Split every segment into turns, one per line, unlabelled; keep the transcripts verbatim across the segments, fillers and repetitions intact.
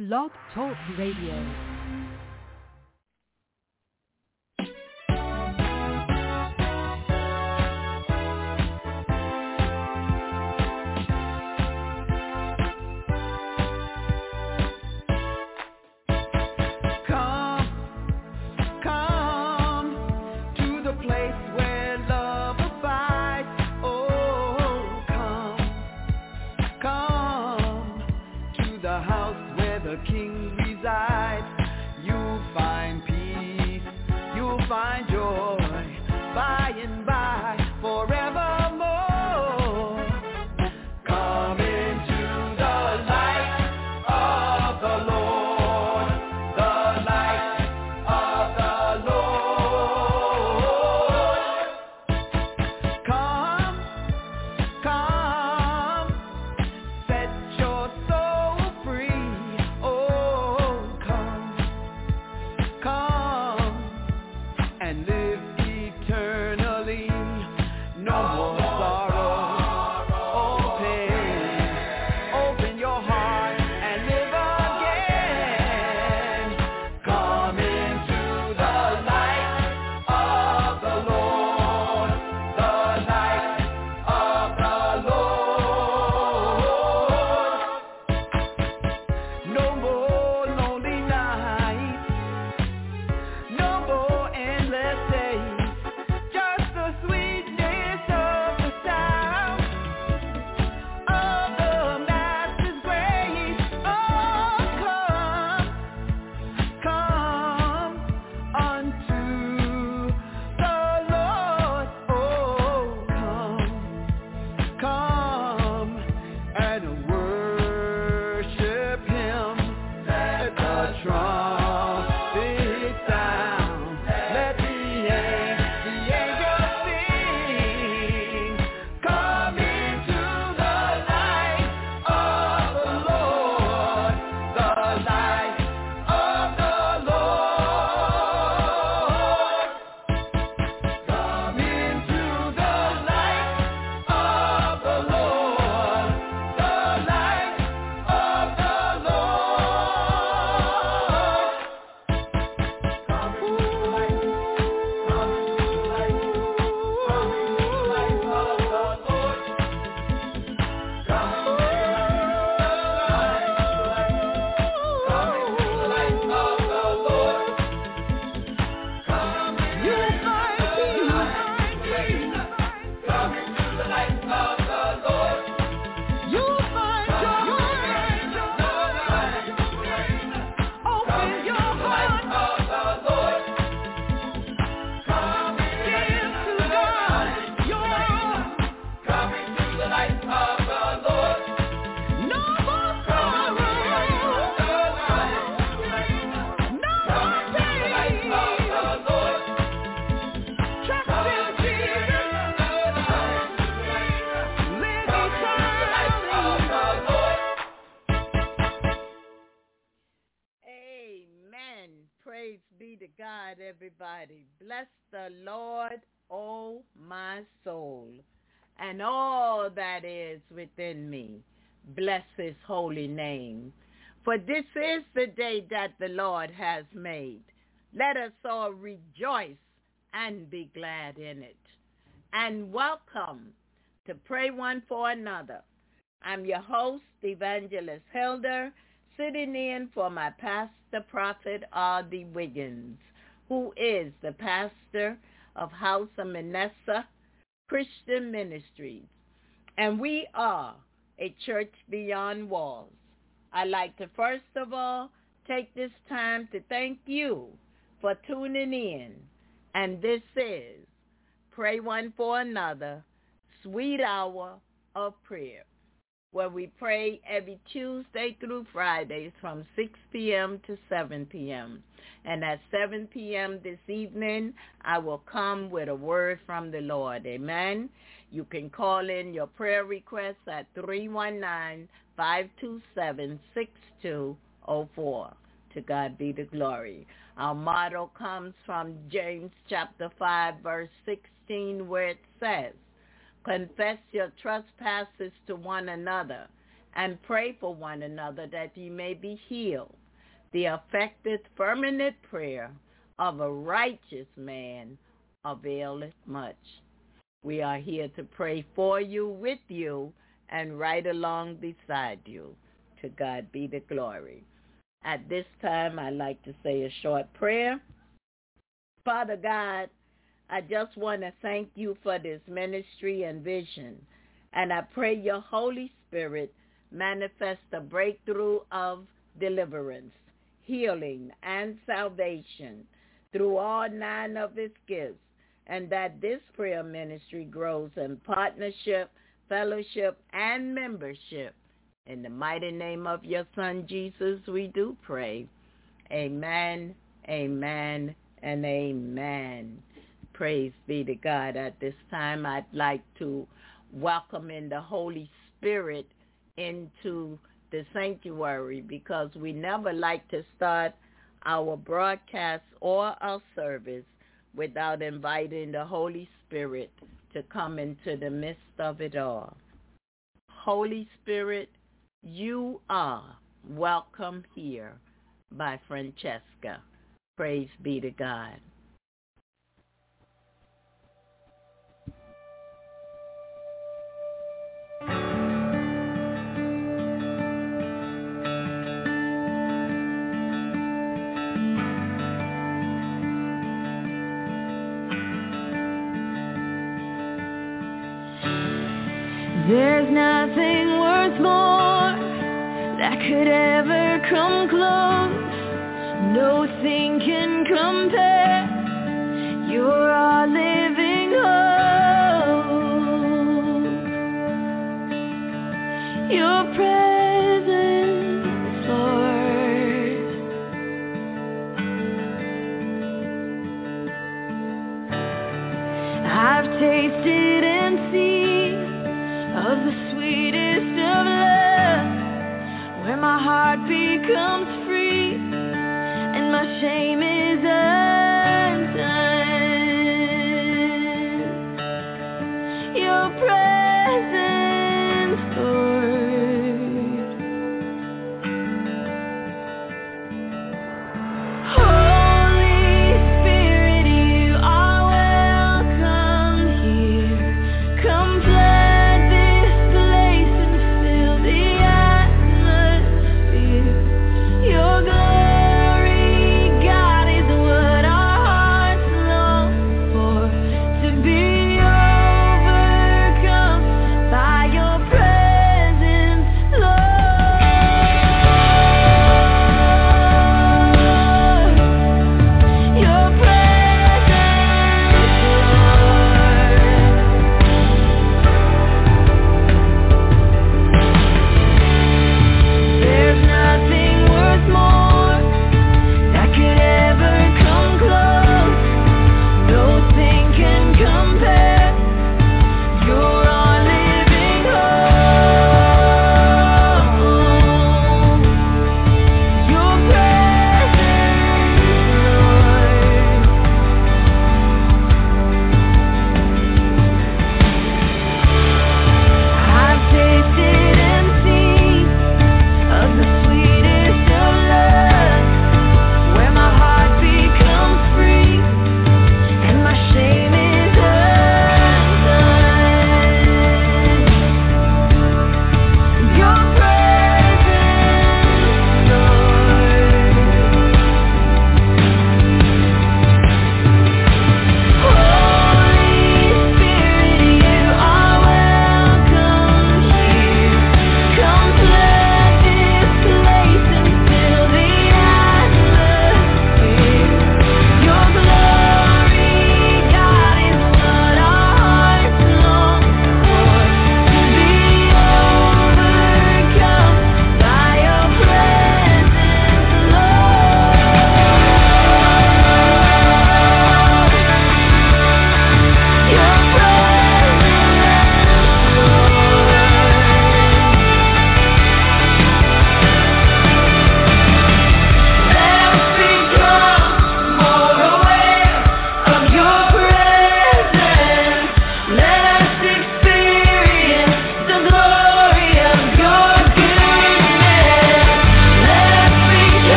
Blog Talk Radio.
Everybody, bless the Lord, O my soul, and all that is within me. Bless his holy name. For this is the day that the Lord has made. Let us all rejoice and be glad in it. And welcome to Pray One for Another. I'm your host, Evangelist Hilda, sitting in for my pastor, Prophet R D Wiggins, who is the pastor of House of Manasseh Christian Ministries. And we are a church beyond walls. I'd like to first of all take this time to thank you for tuning in. And this is Pray One for Another, Sweet Hour of Prayer, where we pray every Tuesday through Fridays from six p.m. to seven p.m. And at seven p.m. this evening, I will come with a word from the Lord. Amen. You can call in your prayer requests at three one nine, five two seven, six two zero four. To God be the glory. Our motto comes from James chapter five, verse sixteen, where it says, confess your trespasses to one another and pray for one another that ye may be healed. The effective, fervent prayer of a righteous man availeth much. We are here to pray for you, with you, and right along beside you. To God be the glory. At this time, I'd like to say a short prayer. Father God, I just want to thank you for this ministry and vision. And I pray your Holy Spirit manifest a breakthrough of deliverance, healing, and salvation through all nine of its gifts, and that this prayer ministry grows in partnership, fellowship, and membership. In the mighty name of your Son, Jesus, we do pray. Amen, amen, and amen. Praise be to God. At this time, I'd like to welcome in the Holy Spirit into the sanctuary, because we never like to start our broadcast or our service without inviting the Holy Spirit to come into the midst of it all. Holy Spirit, you are welcome here by Francesca. Praise be to God.
There's nothing worth more that could ever come close. Nothing can compare. You're our living hope. Your presence, Lord. I've tasted and seen of the sweetest of love, where my heart becomes free and my shame is undone. Your presence, Lord. Holy Spirit, you are welcome here. Come flood this place and fill the atmosphere. Your glory, God, is what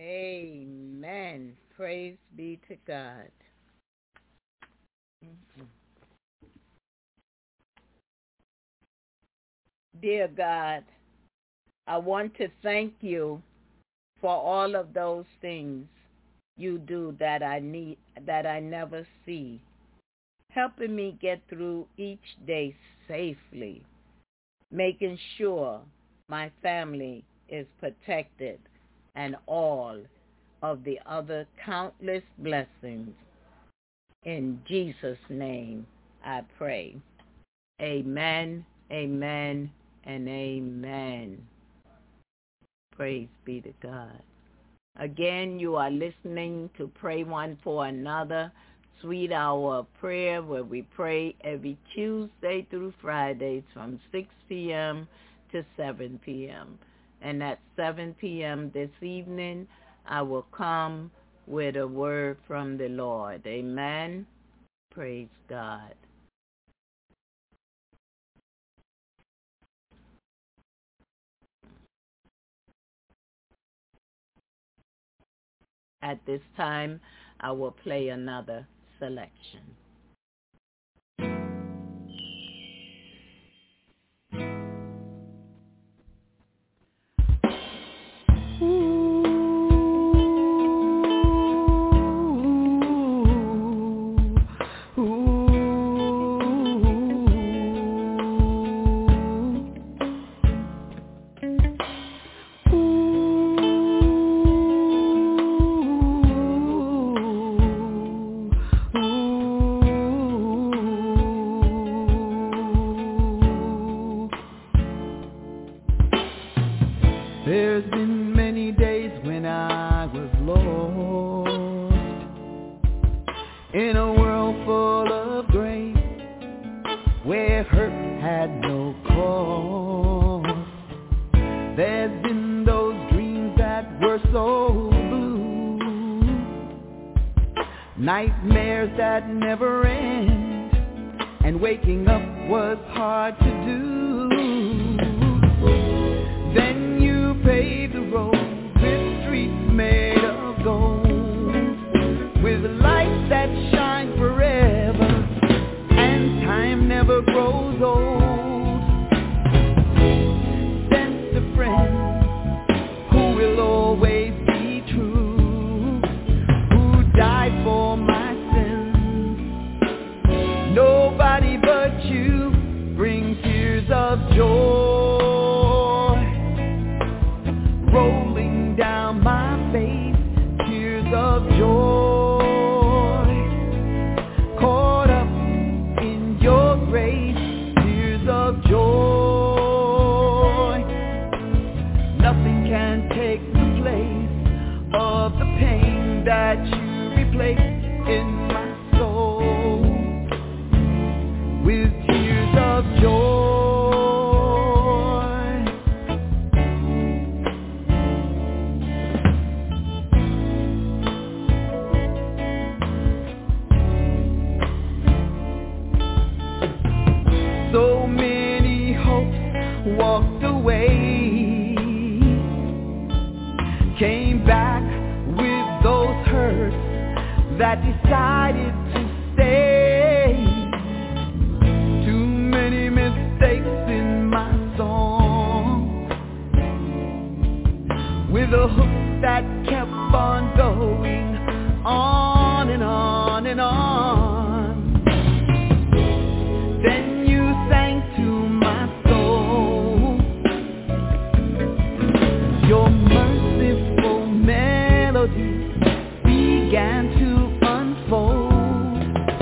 Amen. Praise be to God. Mm-hmm. Dear God, I want to thank you for all of those things you do that I need, that I never see, helping me get through each day safely, making sure my family is protected, and all of the other countless blessings. In Jesus' name I pray. Amen, amen, and amen. Praise be to God. Again, you are listening to Pray One for Another, Sweet Hour of Prayer, where we pray every Tuesday through Fridays from six p.m. to seven p.m. And at seven p.m. this evening, I will come with a word from the Lord. Amen. Praise God. At this time, I will play another selection.
There's been many days when I was lost in a world full of grace, where hurt had no cause. There's been those dreams that were so blue, nightmares that never end, and waking up was hard to do. Then you paved the road with streets made of gold, with lights that shine forever, and time never grows old. Sent a friend who will always be true, who died for my sins. Nobody but you brings tears of joy rolling down my face, tears of joy, caught up in your grace, tears of joy. Nothing can take the place of the pain that you replace in my soul with tears of joy. So many hopes walked away, came back with those hurts that decided to stay. Too many mistakes in my song, with a hook that kept on going on and on and on. Then you sang to my soul your merciful melody began to unfold.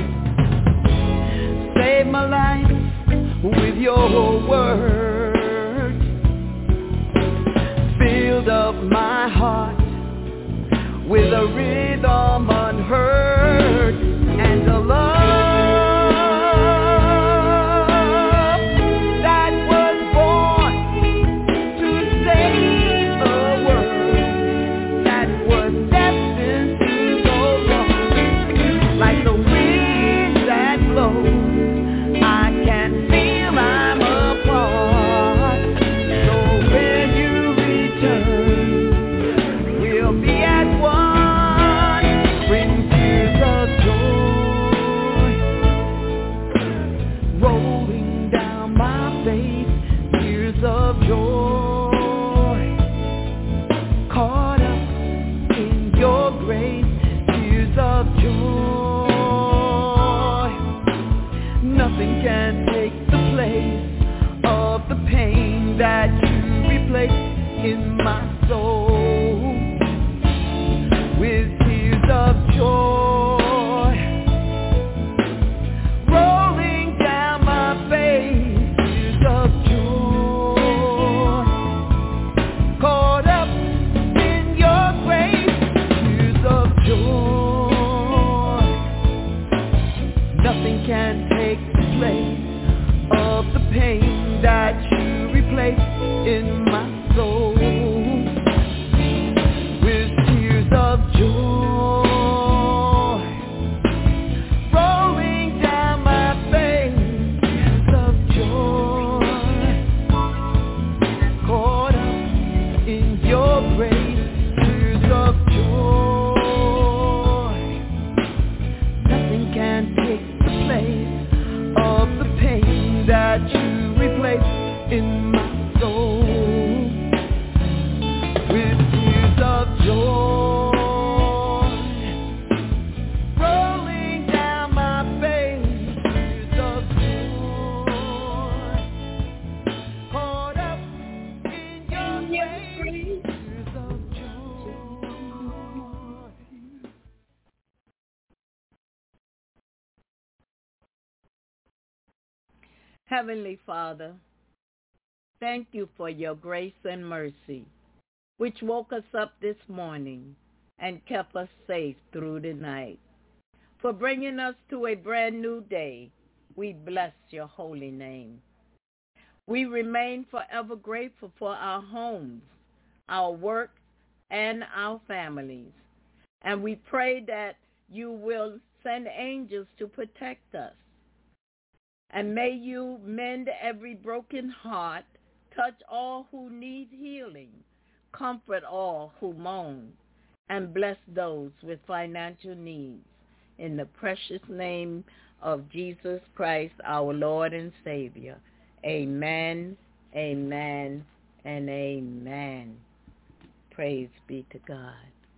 Save my life with your words, filled up my heart with a rhythm unheard, and a love I can feel I'm a part. in my soul with tears of joy rolling down my face, tears of joy caught up in your grace, tears of joy. Nothing can take the place of the pain that you replace in my soul with tears of joy rolling down my face, tears of joy caught up in your grace, tears of joy. Nothing can take the place of the pain that you replace in my soul with tears of joy rolling down my face, tears of joy caught up in your grace, tears of joy.
Heavenly Father, thank you for your grace and mercy, which woke us up this morning and kept us safe through the night. For bringing us to a brand new day, we bless your holy name. We remain forever grateful for our homes, our work, and our families. And we pray that you will send angels to protect us. And may you mend every broken heart, touch all who need healing, comfort all who moan, and bless those with financial needs. In the precious name of Jesus Christ, our Lord and Savior. Amen, amen, and amen. Praise be to God.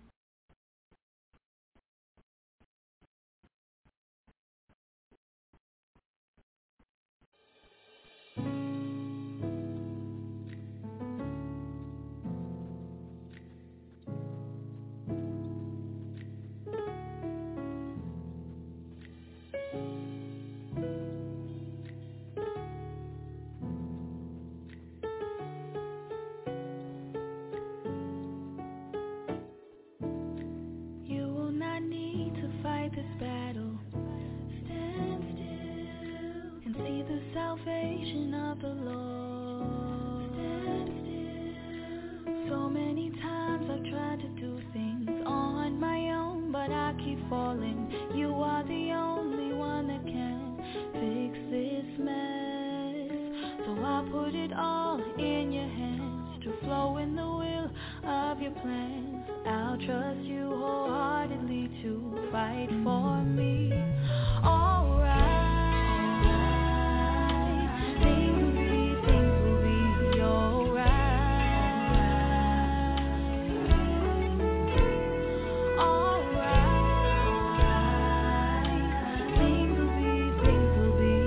You will not need to fight this battle. Stand still and see the salvation of the Lord. Stand still. So many times I've tried to do things on my own, but I keep falling. You are the only one that can fix this mess. So I put it all in your hands to flow in the will of your plans. I'll trust you wholeheartedly to fight for me. Alright, things will be, things will be alright. Alright, things will be, things will be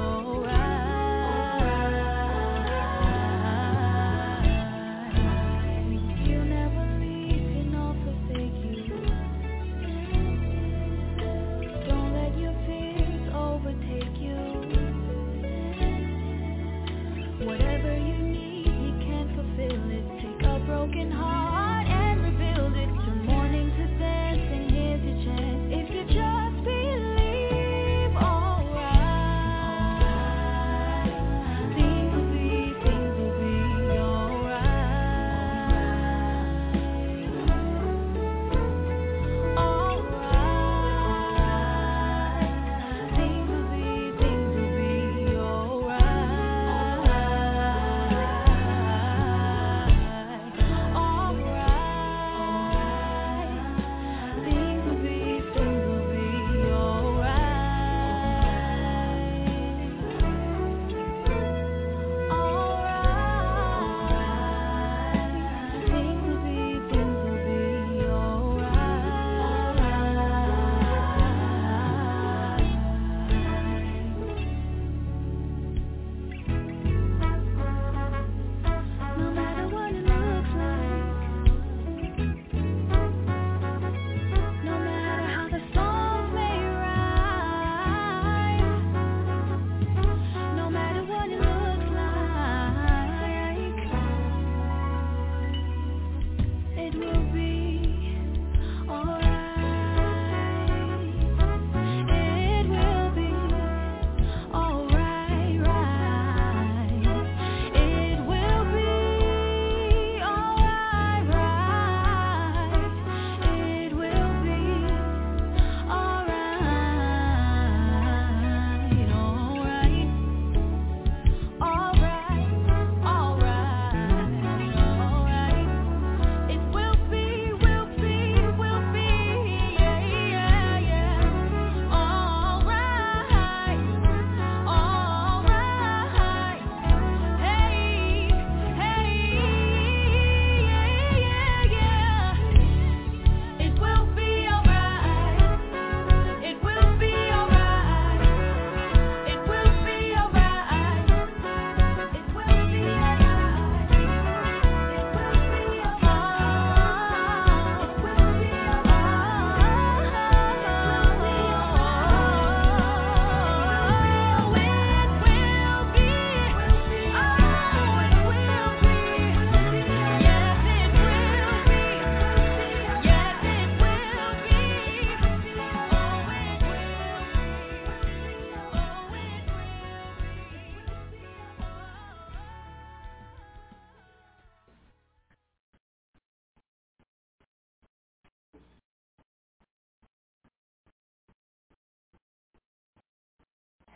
alright. You never leave, you nor forsake you.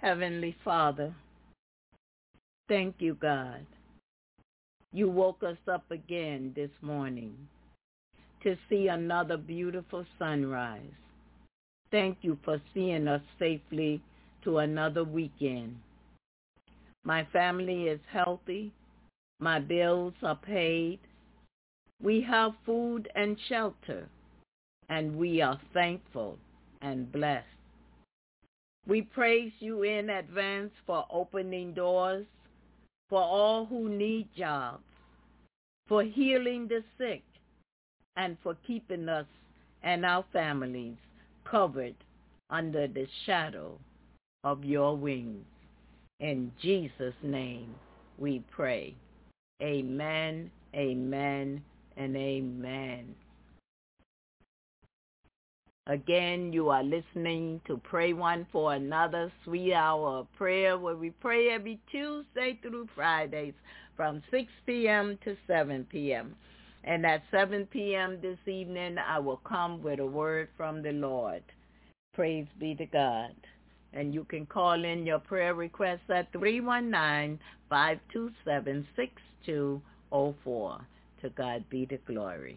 Heavenly Father, thank you, God. You woke us up again this morning to see another beautiful sunrise. Thank you for seeing us safely to another weekend. My family is healthy. My bills are paid. We have food and shelter, and we are thankful and blessed. We praise you in advance for opening doors, for all who need jobs, for healing the sick, and for keeping us and our families covered under the shadow of your wings. In Jesus' name we pray. Amen, amen, and amen. Again, you are listening to Pray One for Another, Sweet Hour of Prayer, where we pray every Tuesday through Fridays from six p.m. to seven p.m. And at seven p.m. this evening, I will come with a word from the Lord. Praise be to God. And you can call in your prayer requests at three one nine, five two seven, six two zero four. To God be the glory.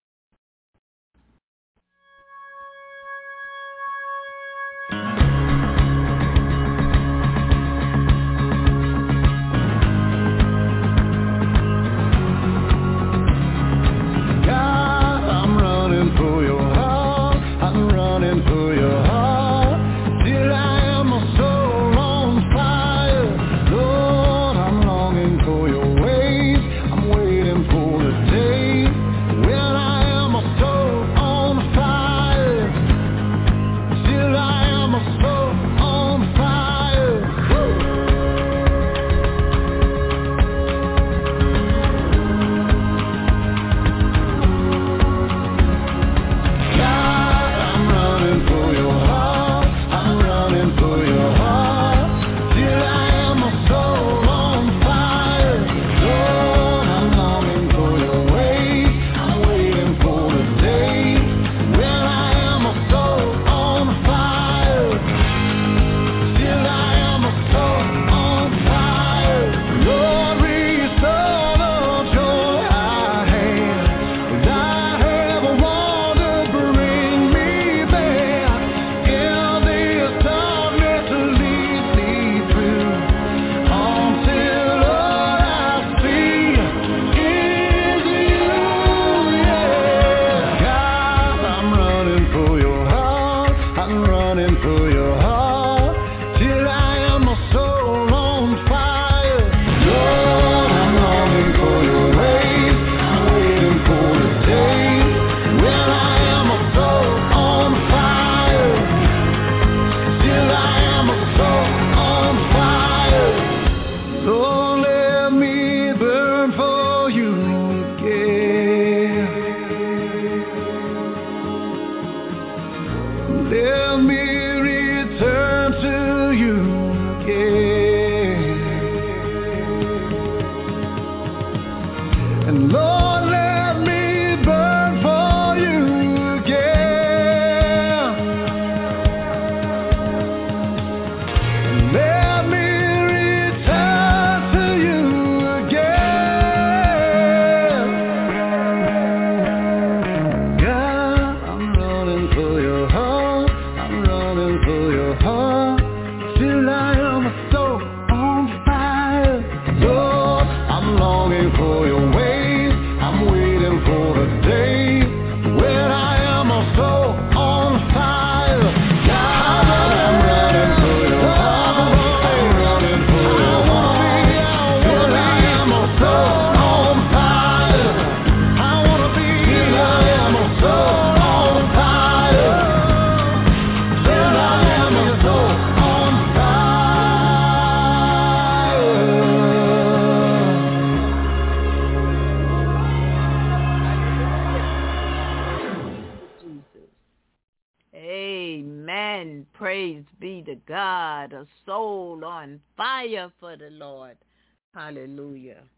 Hallelujah.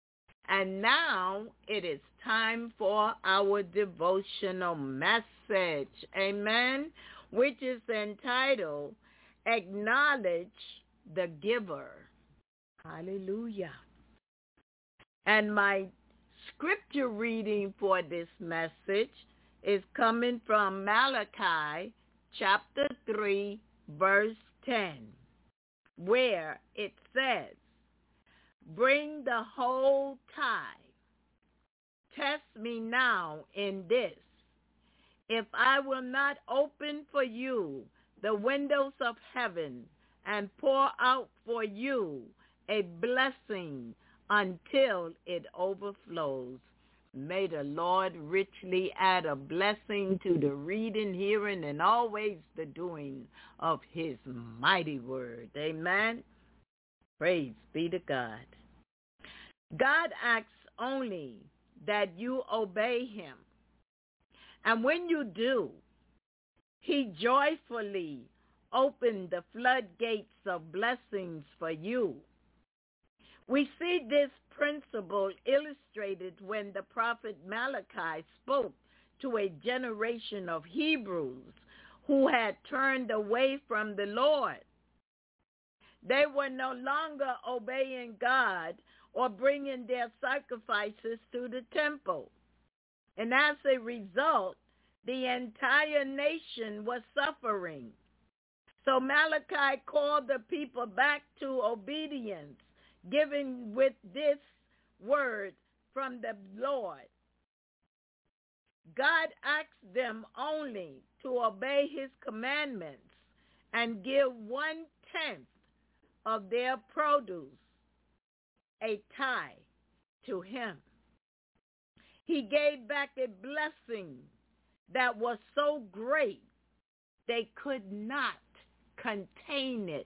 And now it is time for our devotional message, amen, which is entitled, acknowledge the giver. Hallelujah. And my scripture reading for this message is coming from Malachi chapter three, verse ten, where it says, bring the whole tithe. Test me now in this, if I will not open for you the windows of heaven and pour out for you a blessing until it overflows. May the Lord richly add a blessing to the reading, hearing, and always the doing of his mighty word. Amen. Praise be to God. God asks only that you obey him. And when you do, he joyfully opened the floodgates of blessings for you. We see this principle illustrated when the prophet Malachi spoke to a generation of Hebrews who had turned away from the Lord. They were no longer obeying God or bringing their sacrifices to the temple. And as a result, the entire nation was suffering. So Malachi called the people back to obedience, giving with this word from the Lord. God asked them only to obey his commandments and give one-tenth of their produce, a tithe, to him. He gave back a blessing that was so great they could not contain it.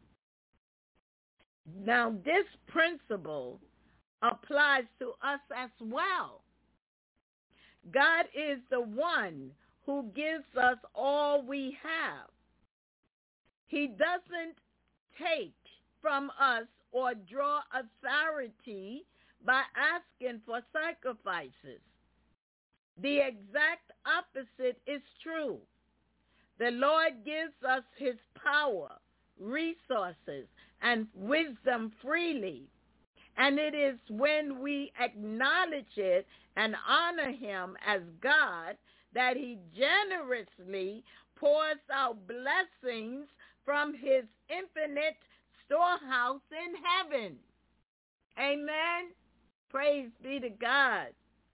Now, this principle applies to us as well. God is the one who gives us all we have. He doesn't take from us or draw authority by asking for sacrifices. The exact opposite is true. The Lord gives us his power, resources, and wisdom freely. And it is when we acknowledge it and honor him as God that he generously pours out blessings from his infinite storehouse in heaven. Amen. Praise be to God.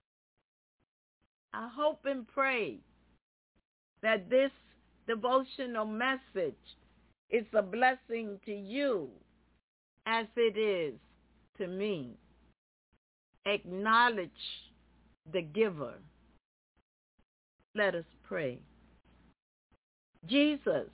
I hope and pray that this devotional message is a blessing to you as it is to me. Acknowledge the giver. Let us pray. Jesus,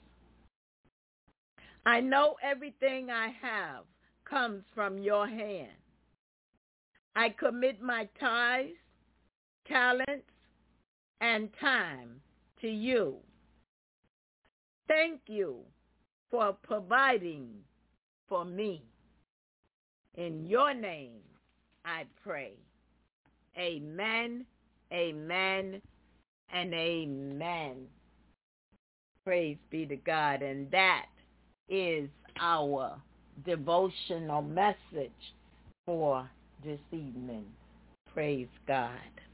I know everything I have comes from your hand. I commit my tithes, talents, and time to you. Thank you for providing for me. In your name, I pray. Amen, amen, and amen. Praise be to God. And that is our devotional message for this evening. Praise God.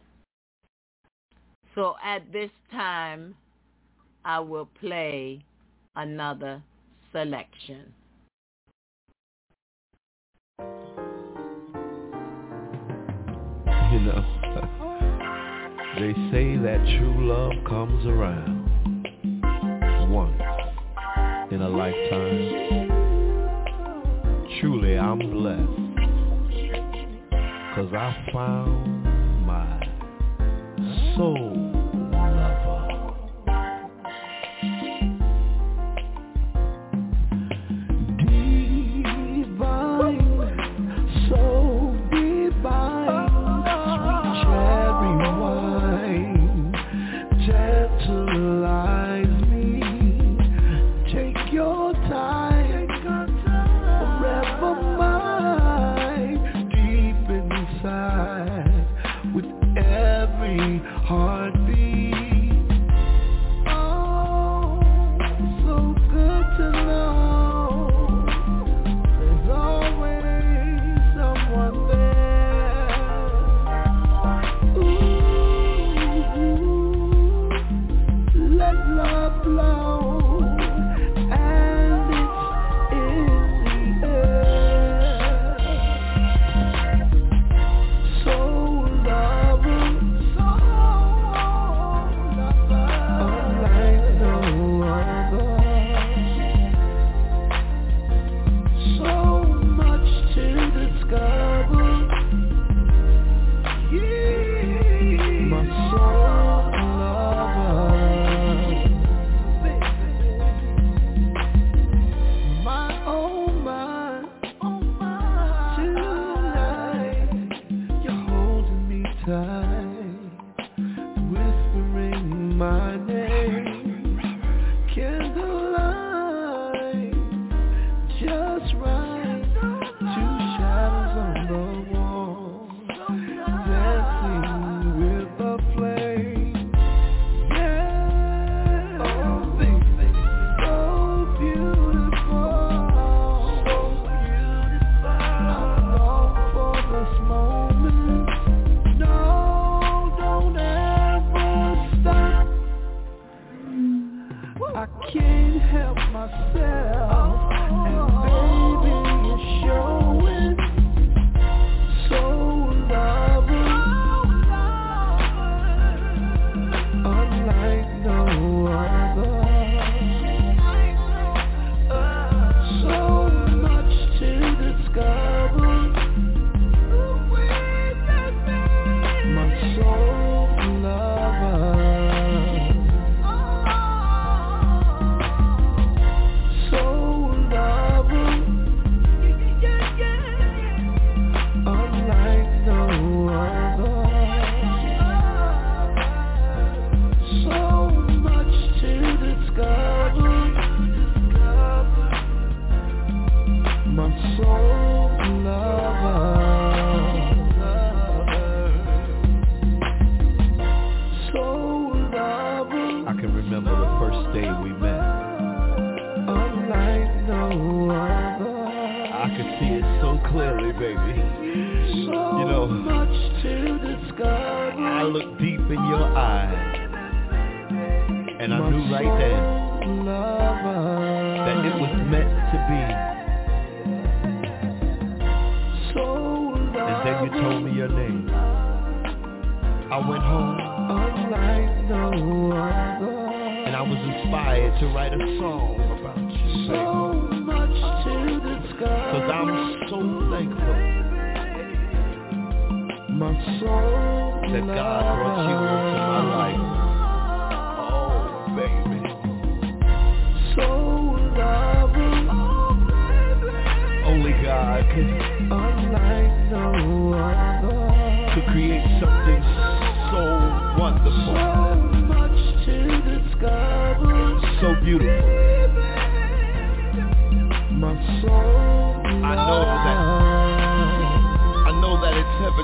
So at this time, I will play another selection.
You know, they say that true love comes around once in a lifetime. Truly, I'm blessed, 'cause I found my soul lover. Divine, so divine, sweet cherry wine, tantalize me. Take your time, forever mine, deep inside, with every heartbeat. see it so clearly, baby. So you know, much to discover. I looked deep in your eyes, and I My knew right then that it was meant to be. So and then you told me your name. I went home, unlike no other, and I was inspired to write a song about you, so baby. Much to discover. Cause I'm so thankful, my soul, that God brought you into my life. Oh, baby. So loving. Only God could, unlike no other, to create something so wonderful, so much to discover, so beautiful. My soul, I know that, I know that it's heaven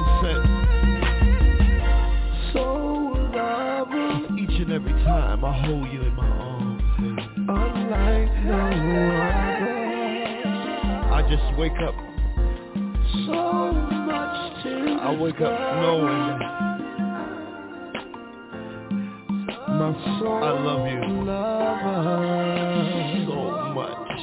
sent. So loving. Each and every time I hold you in my arms, unlike no other, I just wake up. So much to I wake up knowing my soul, I love you so much.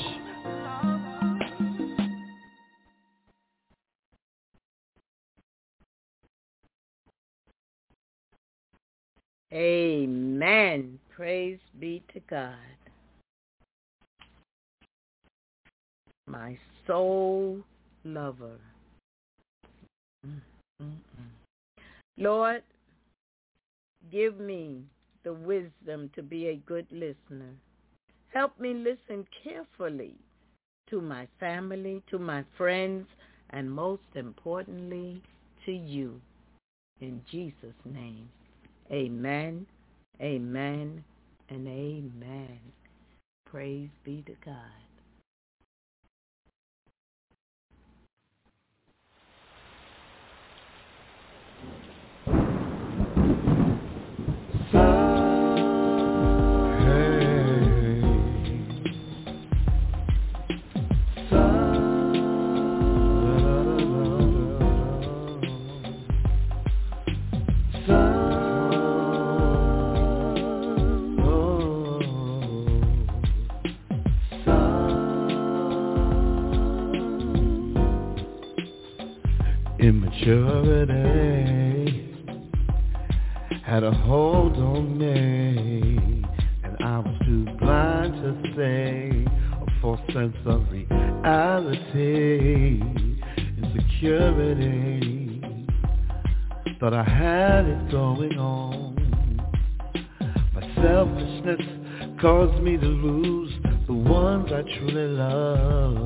Amen. Praise be to God. My soul lover. Mm-mm-mm. Lord, give me the wisdom to be a good listener. Help me listen carefully to my family, to my friends, and most importantly, to you. In Jesus' name, amen, amen, and amen. Praise be to God.
Immaturity had a hold on me, and I was too blind to see a false sense of reality. Insecurity, thought I had it going on. My selfishness caused me to lose the ones I truly love.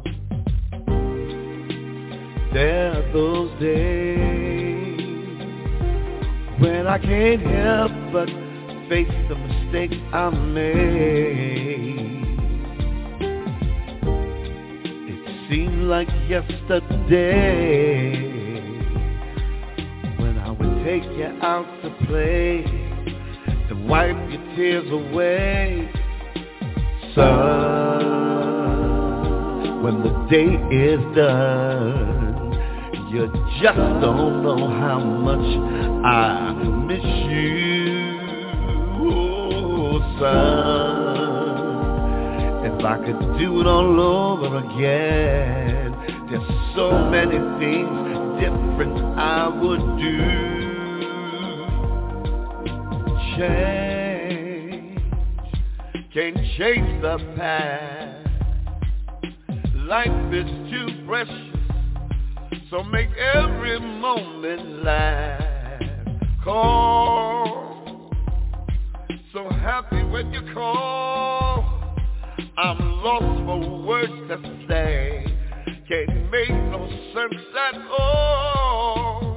There are those days when I can't help but face the mistakes I made. It seemed like yesterday when I would take you out to play and wipe your tears away. Son, when the day is done, you just don't know how much I miss you, oh, son. If I could do it all over again, there's so many things different I would do. Change, can't chase the past. Life is too precious, so make every moment last. Call, so happy when you call. I'm lost for words to say, can't make no sense at all.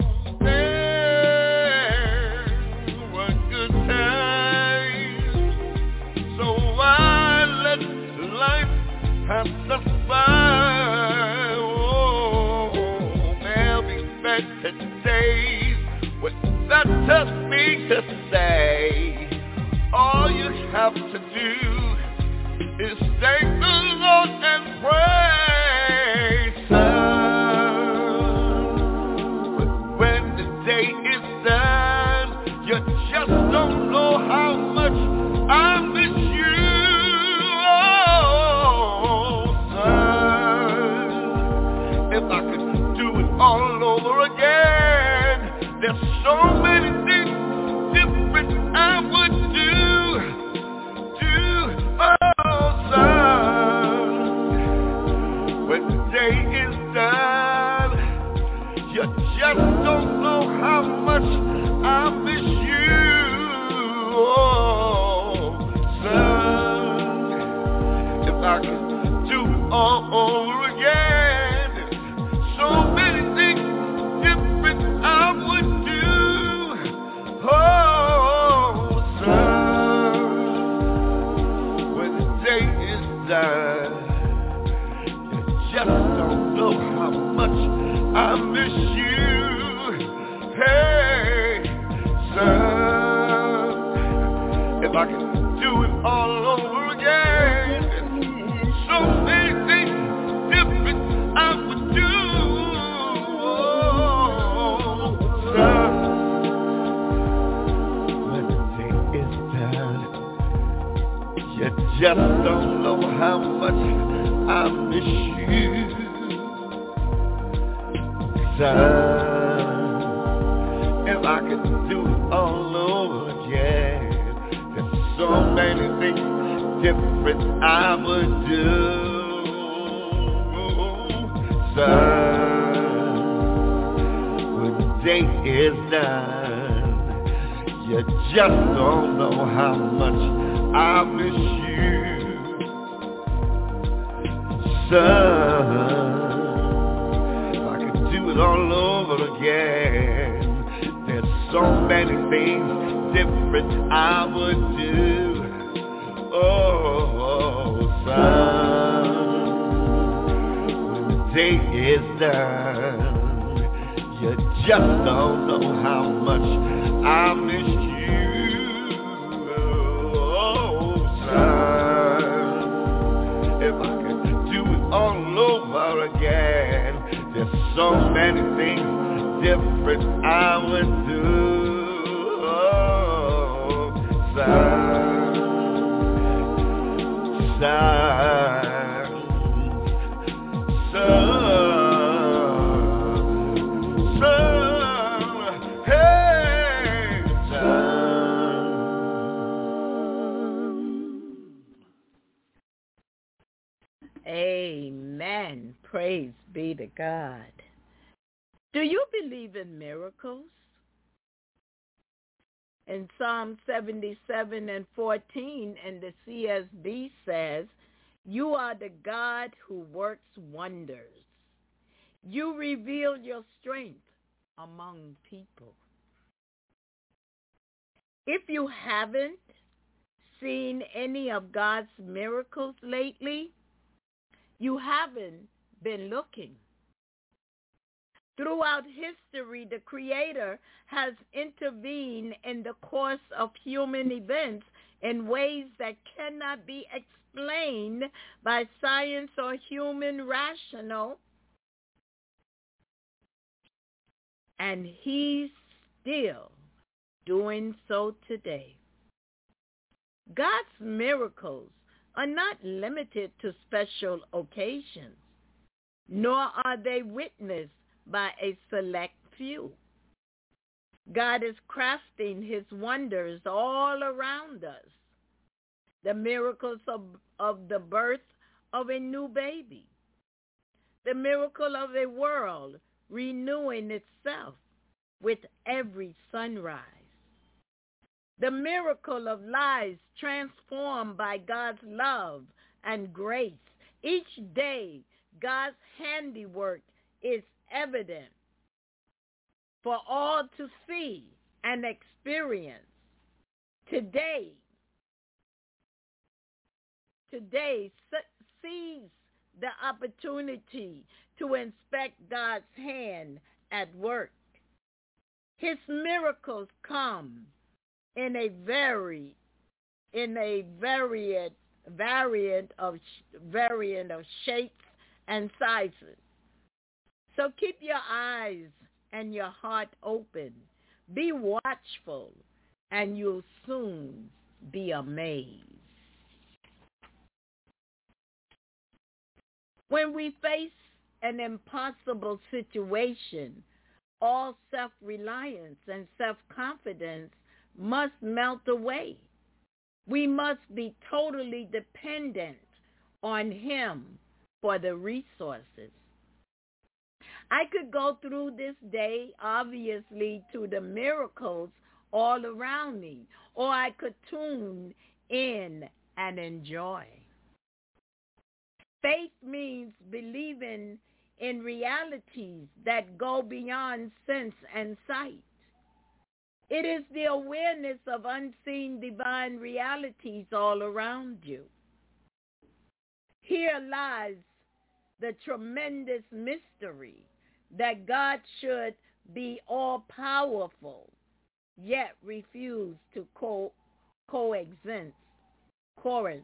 There were good times, so I let life pass us by. Days what that tells me to say, all you have to do is thank the Lord and pray. if I could do it all over again, there's so many things different I would do, do, oh son. When the day is done, you just don't know how much I miss you, oh son. If I could do it all over again, so many things different I would do, oh son. When the day is done, you just don't know how much I miss you, hey son. If I could do it all over again, so many things different I would do, oh, son. When the day is done, you just don't know how much I miss you, son. If I could do it all over again, there's so many things different I would do, son. When the day is done, you just don't know how much I miss you, son. If I could do it all over again, there's so many things different I would do, oh son. When the day is done, you just don't know how much I miss you, oh son. If I could do it all over again, there's so many things different I would do, oh son, son, son, son, hey son.
Amen. Praise be to God. Do you believe in miracles? In Psalm seventy-seven and fourteen in the C S B says, you are the God who works wonders. You reveal your strength among people. If you haven't seen any of God's miracles lately, you haven't been looking. Throughout history, the Creator has intervened in the course of human events in ways that cannot be explained by science or human rationale. And He's still doing so today. God's miracles are not limited to special occasions, nor are they witnessed by a select few. God is crafting His wonders all around us. The miracles of, of the birth of a new baby, the miracle of a world renewing itself with every sunrise, the miracle of lives transformed by God's love and grace. Each day, God's handiwork is evident for all to see and experience. Today, today, seize the opportunity to inspect God's hand at work. His miracles come in a very, in a variant, variant of variant of shapes and sizes. So keep your eyes and your heart open. Be watchful, and you'll soon be amazed. When we face an impossible situation, all self-reliance and self-confidence must melt away. We must be totally dependent on him for the resources. I could go through this day, obviously, to the miracles all around me, or I could tune in and enjoy. Faith means believing in realities that go beyond sense and sight. It is the awareness of unseen divine realities all around you. Here lies the tremendous mystery that God should be all-powerful, yet refuse to co- coexist. Coexist.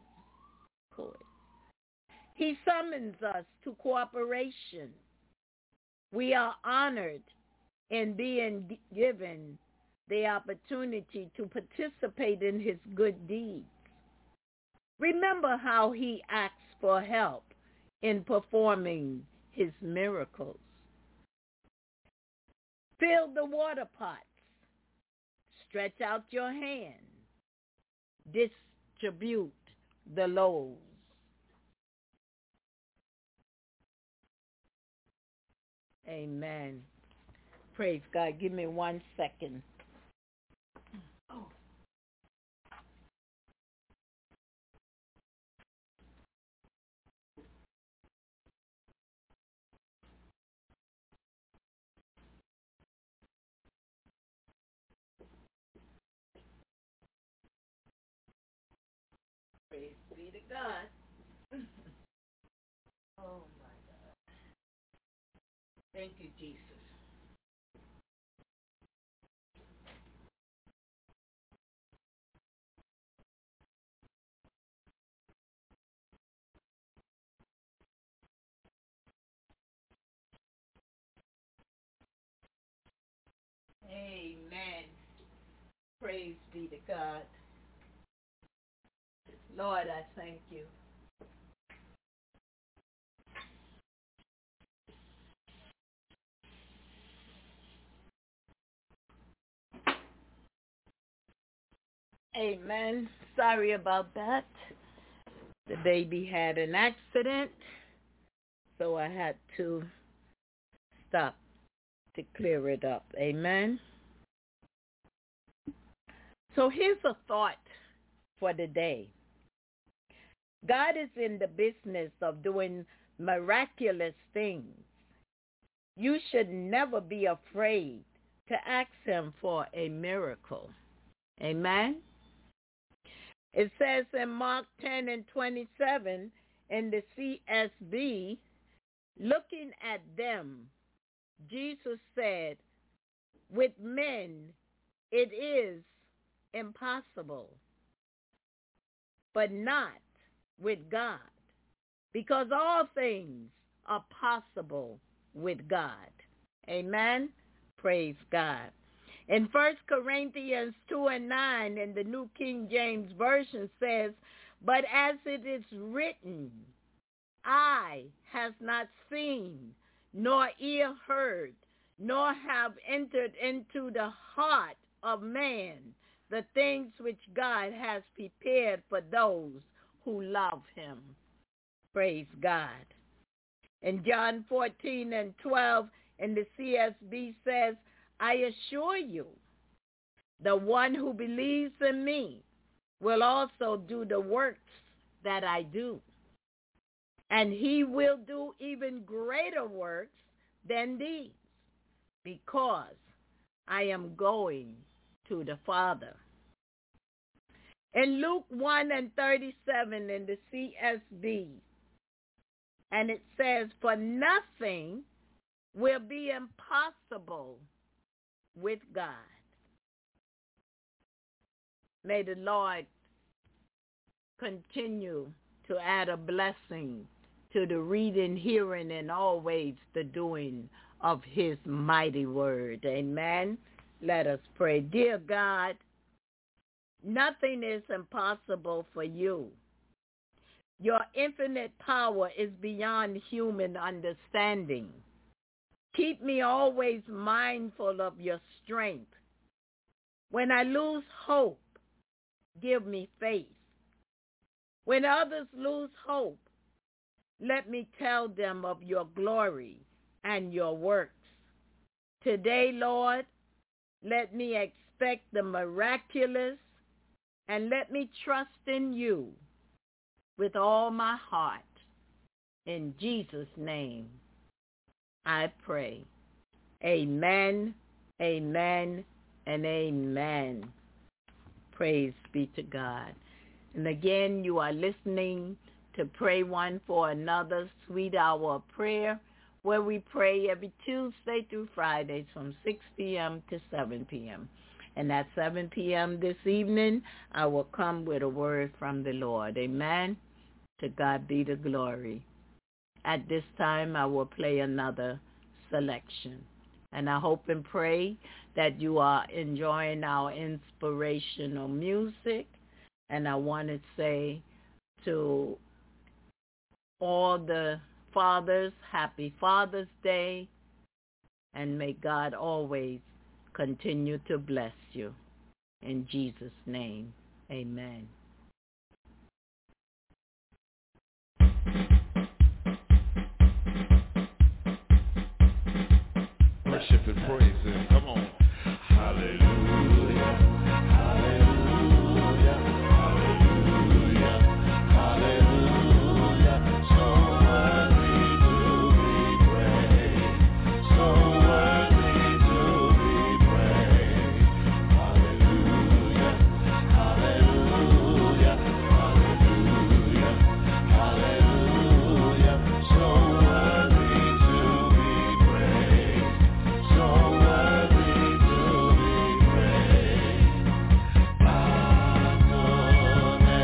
He summons us to cooperation. We are honored in being given the opportunity to participate in his good deeds. Remember how he asks for help in performing his miracles. Fill the water pots. Stretch out your hand. Distribute the loaves. Amen. Praise God. Give me one second. Oh. Praise be to God. Oh, my God. Thank you, Jesus. Amen. Praise be to God. Lord, I thank you. Amen. Sorry about that. The baby had an accident, so I had to stop to clear it up. Amen. So here's a thought for the day. God is in the business of doing miraculous things. You should never be afraid to ask him for a miracle. Amen. It says in Mark ten and twenty-seven in the C S B, looking at them, Jesus said, with men it is impossible, but not with God, because all things are possible with God. Amen. Praise God. In First Corinthians two and nine in the New King James Version says, but as it is written, eye has not seen, nor ear heard, nor have entered into the heart of man the things which God has prepared for those who love him. Praise God. In John fourteen and twelve in the C S B says, I assure you, the one who believes in me will also do the works that I do. And he will do even greater works than these, because I am going to the Father. In Luke one and thirty-seven in the C S B, and it says, for nothing will be impossible with God. May the Lord continue to add a blessing to the reading, hearing, and always the doing of his mighty word. Amen. Let us pray. Dear God, nothing is impossible for you. Your infinite power is beyond human understanding. Keep me always mindful of your strength. When I lose hope, give me faith. When others lose hope, let me tell them of your glory and your works. Today, Lord, let me expect the miraculous and let me trust in you with all my heart. In Jesus' name, I pray. Amen, amen, and amen. Praise be to God. And again, you are listening to Pray One for Another, Sweet Hour of Prayer, where we pray every Tuesday through Fridays from six p.m. to seven p.m. And at seven p.m. this evening, I will come with a word from the Lord. Amen. To God be the glory. At this time, I will play another selection. And I hope and pray that you are enjoying our inspirational music. And I want to say to all the fathers, happy Father's Day. And may God always continue to bless you. In Jesus' name, amen.
Worship and praise him. Come on. Hallelujah. Hallelujah. Hallelujah. Hallelujah. So worthy to be praised. So worthy to be praised. Hallelujah. Hallelujah. Hallelujah. Hallelujah. So worthy to be praised. So worthy to be praised. Adonai,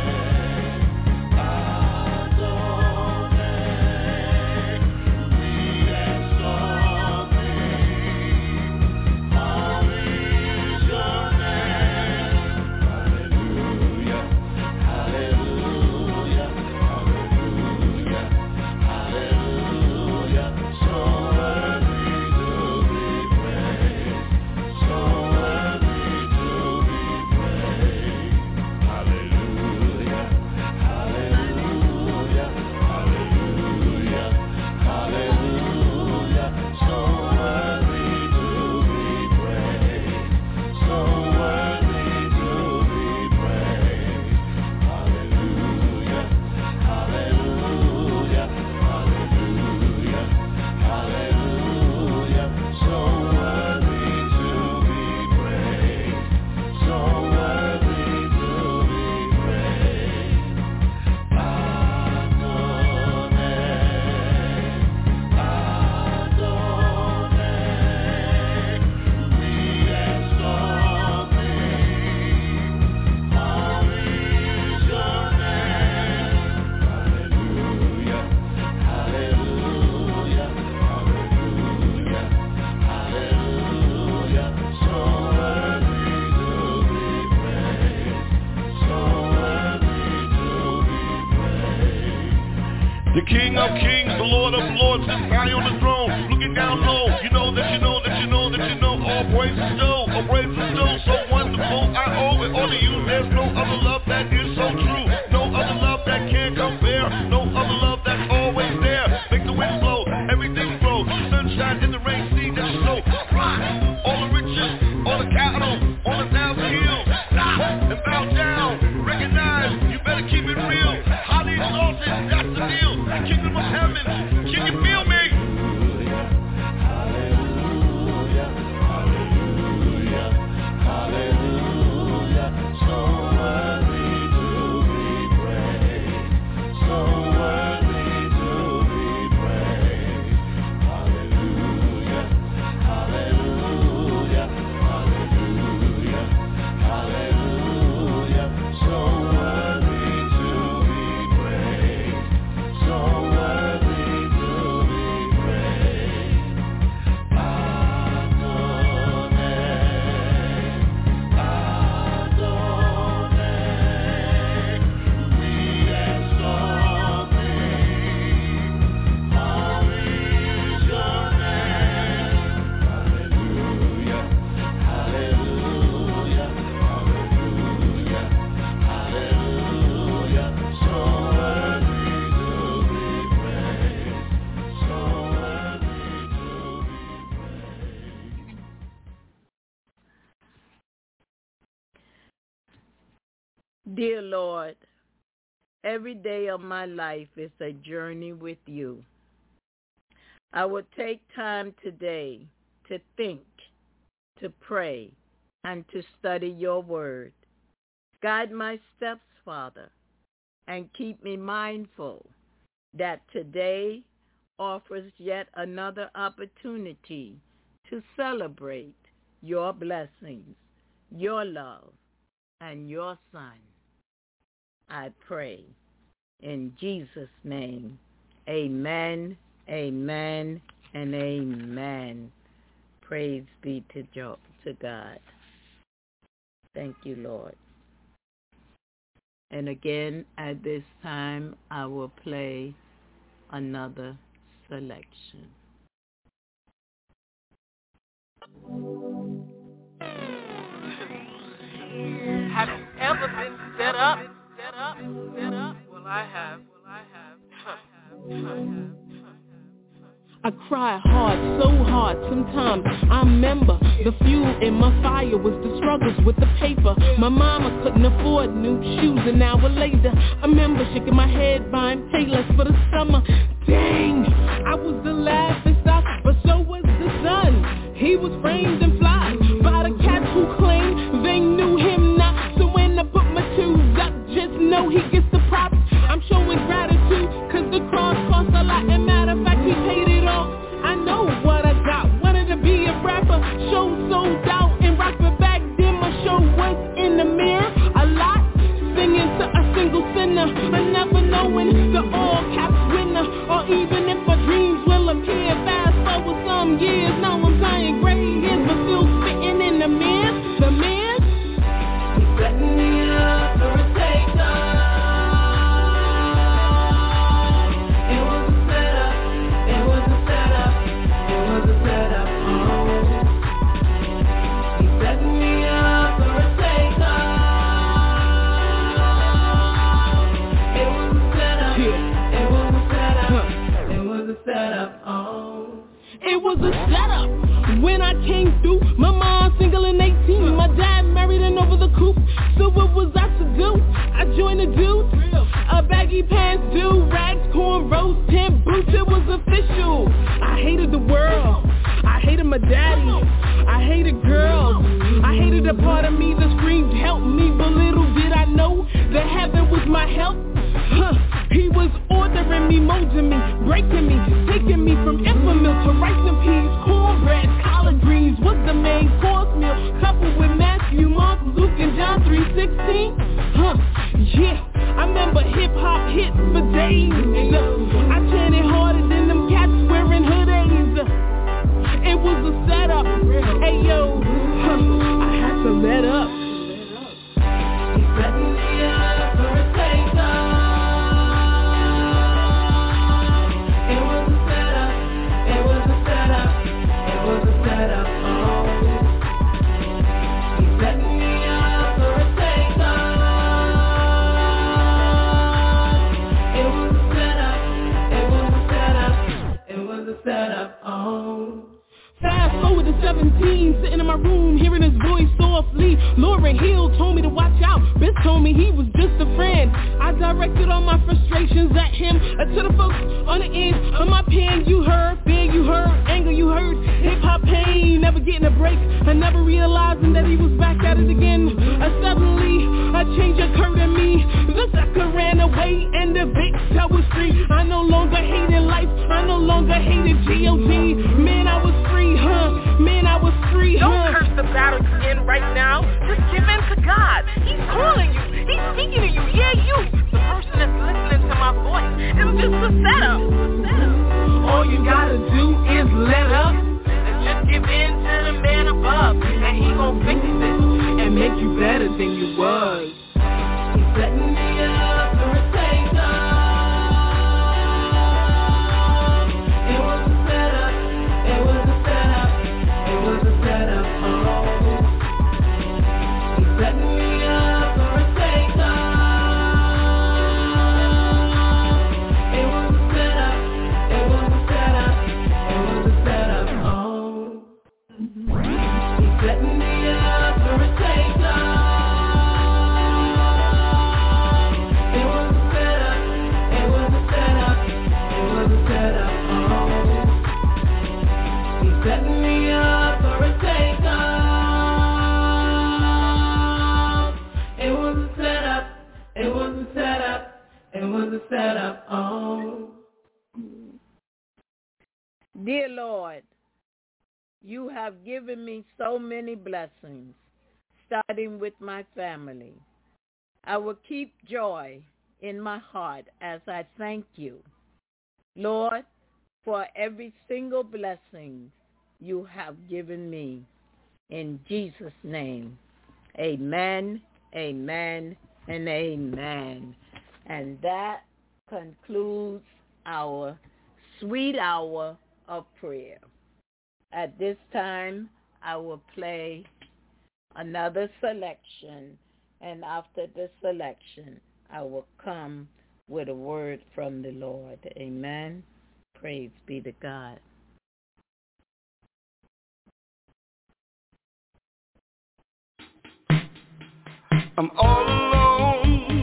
Adonai, we exalt thee. Holy is your name. Hallelujah, hallelujah, hallelujah, hallelujah. So worthy to be praised. So worthy to be praised. Hallelujah, hallelujah, hallelujah, hallelujah. So worthy to be praised. So worthy to be praised. Hallelujah, hallelujah, hallelujah, hallelujah. So worthy to be praised. So worthy to be praised. Adonai, Adonai, we exalt thee. Holy is your name. Hallelujah, hallelujah, hallelujah, hallelujah. So worthy to be praised. So worthy to be praised. The King of Kings, the Lord of Lords, sits high on the throne, looking down low. You know that you know that you know that you know all praise is due, all praise is due. So wonderful, I owe it all to you. There's no other love that is so true, no other love that can compare, no other love that's always there. Make the wind blow, everything flows, sunshine in the rain, see that you know. Cry, all the riches, all the cattle, on a thousand hills. Stop and bow down, recognize, you better keep it real. Highly exalted, that's the deal. The kingdom of heaven, can you feel me? Hallelujah, hallelujah, hallelujah. So worthy to be praised. So worthy to be praised. Hallelujah,
Dear Lord, every day of my life is a journey with you. I will take time today to think, to pray, and to study your word. Guide my steps, Father, and keep me mindful that today offers yet another opportunity to celebrate your blessings, your love, and your Son. I pray in Jesus' name. Amen, amen, and amen. Praise be to Jo- to God. Thank you, Lord. And again, at this time, I will play another selection.
Have you ever been set up? Set up? Set up? Well, I have. Well, I have. I have.
I cry hard, so hard, sometimes I remember the fuel in my fire was the struggles with the paper. My mama couldn't afford new shoes an hour later. I remember shaking my head buying Payless for the summer. Dang, I was the laughing stock, but so was the sun. He was framed and fly by the cats who claimed they knew him not. So when I put my twos up, just know he gets the props. I'm showing gratitude, cause the cross cost a lot. And matter of fact, he paid it all. I know what I got, wanted to be a rapper. Show sold out and rock it back then. My show was in the mirror a lot, singing to a single sinner, I never knowing the all caps winner. Or even if my dreams will appear. Fast forward some years, now I'm tying gray hairs, but still spitting in the mirror. The man, he's setting me up for a takeoff. It was a setup. When I came through, my mom single and eighteen. My dad married and over the coop. So what was I to do? I joined the dudes. A baggy pants, do rags, cornrows, ten boots. It was official. I hated the world. I hated my daddy. I hated girls. I hated the part of me that screamed help me. But little did I know that heaven was my help. Huh. He was ordering me, molding me, breaking me, taking me from infamous to rice and peas, cornbread, collard greens was the main course meal, coupled with Matthew, Mark, Luke, and John three sixteen. Huh, yeah, I remember hip-hop hits for days. I chanted harder than them cats wearing hoodies. It was a setup, hey yo, huh, I had to let up. He set me up for a takeoff. Fast forward to seventeen, sitting in my room, hearing his voice softly. Lauryn Hill told me to watch out. Bitch told me he was just a friend. I directed all my frustrations at him. Uh, to the folks on the end of my pen, you heard fear, you heard anger, you heard hip-hop pain. Never getting a break, I never realizing that he was back at it again. Uh, suddenly, a change occurred in me. The sucker ran away and the bitch I was free. I no longer hated life, I no longer hated G O D. Man, I was free, huh? Man, I was free, huh?
Don't curse the battle you're in right now. Just give in to God. He's calling you. He's speaking to you. Yeah, you. The person that's listening to my voice. It's just a setup.
All you gotta do is let up
and just give in to the man above. And he gon' fix it
and make you better than you was. He's setting me up for a takeoff. It was a setup. It was a setup. It was a setup. Oh, he's setting me up for a takeoff. It was a setup. It was a setup. It was a setup. me up for a takeoff. It was a setup, it was a setup, it was a setup, oh.
Dear Lord, you have given me so many blessings, starting with my family. I will keep joy in my heart as I thank you, Lord, for every single blessing you have given me. In Jesus' name, amen, amen, and amen. And that concludes our sweet hour of prayer. At this time, I will play another selection, and after the selection, I will come with a word from the Lord. Amen. Praise be to God.
I'm all alone,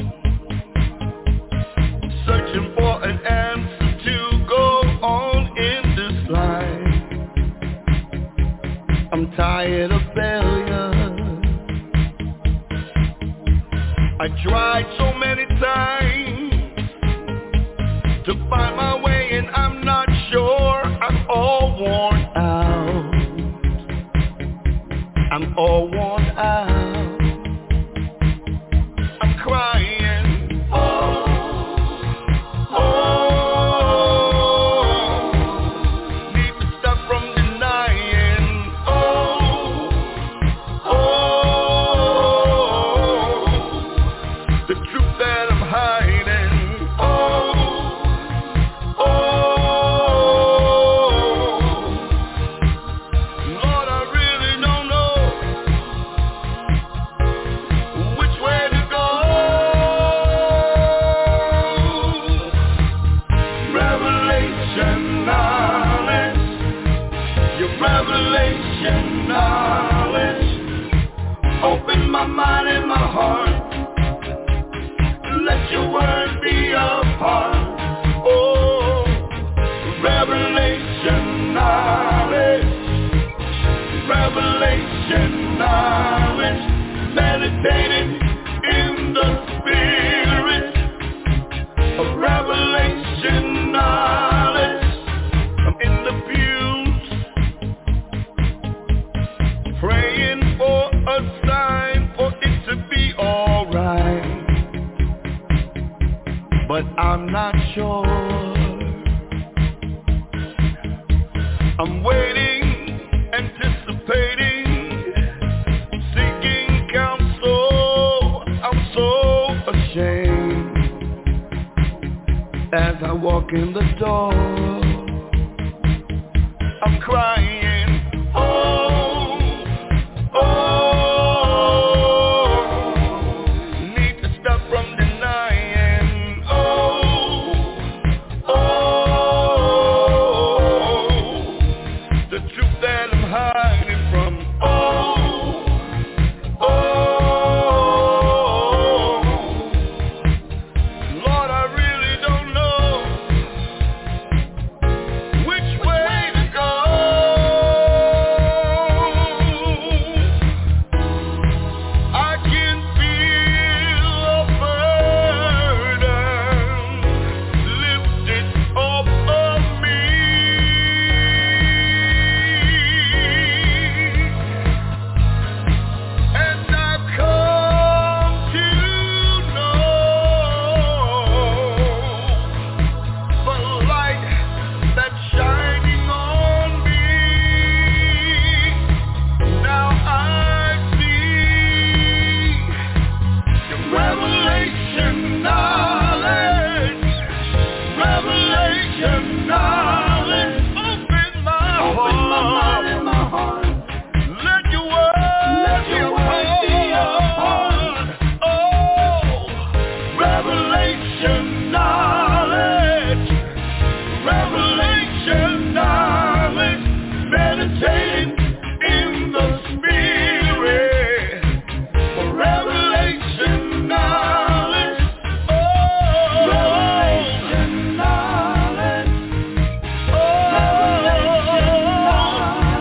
searching for an answer to go on in this life. I'm tired of failure. I tried so many times to find my way, and I'm not sure. I'm all worn out. I'm all worn out. I'm crying. Oh, oh. Need to stop from denying. Oh, oh. The truth that I'm hiding. Oh, oh. Lord, I really don't know which way to go. Revelation knowledge, your revelation knowledge, open my mind and my heart. Let your word be a part. Oh, revelation knowledge, revelation knowledge, meditating in the spirit of revelation knowledge. I'm in the pews, praying for a sign for it to be alright. But I'm not sure. I'm waiting, anticipating, seeking counsel. I'm so ashamed as I walk in the door. I'm crying. Oh, oh. Need to stop from denying. Oh, oh. The truth that I'm hiding from. Oh, oh. Lord, I really don't know which way to go. I can feel a burden lifted off of me, and I've come to know the light that's shining on me. Now I see your revelation knowledge, revelation knowledge. Open my heart, and my heart. Let your word, let your word be a part. Oh, revelation knowledge, revelation knowledge, meditating in the spirit. Revelation knowledge, oh, revelation knowledge, oh, revelation knowledge.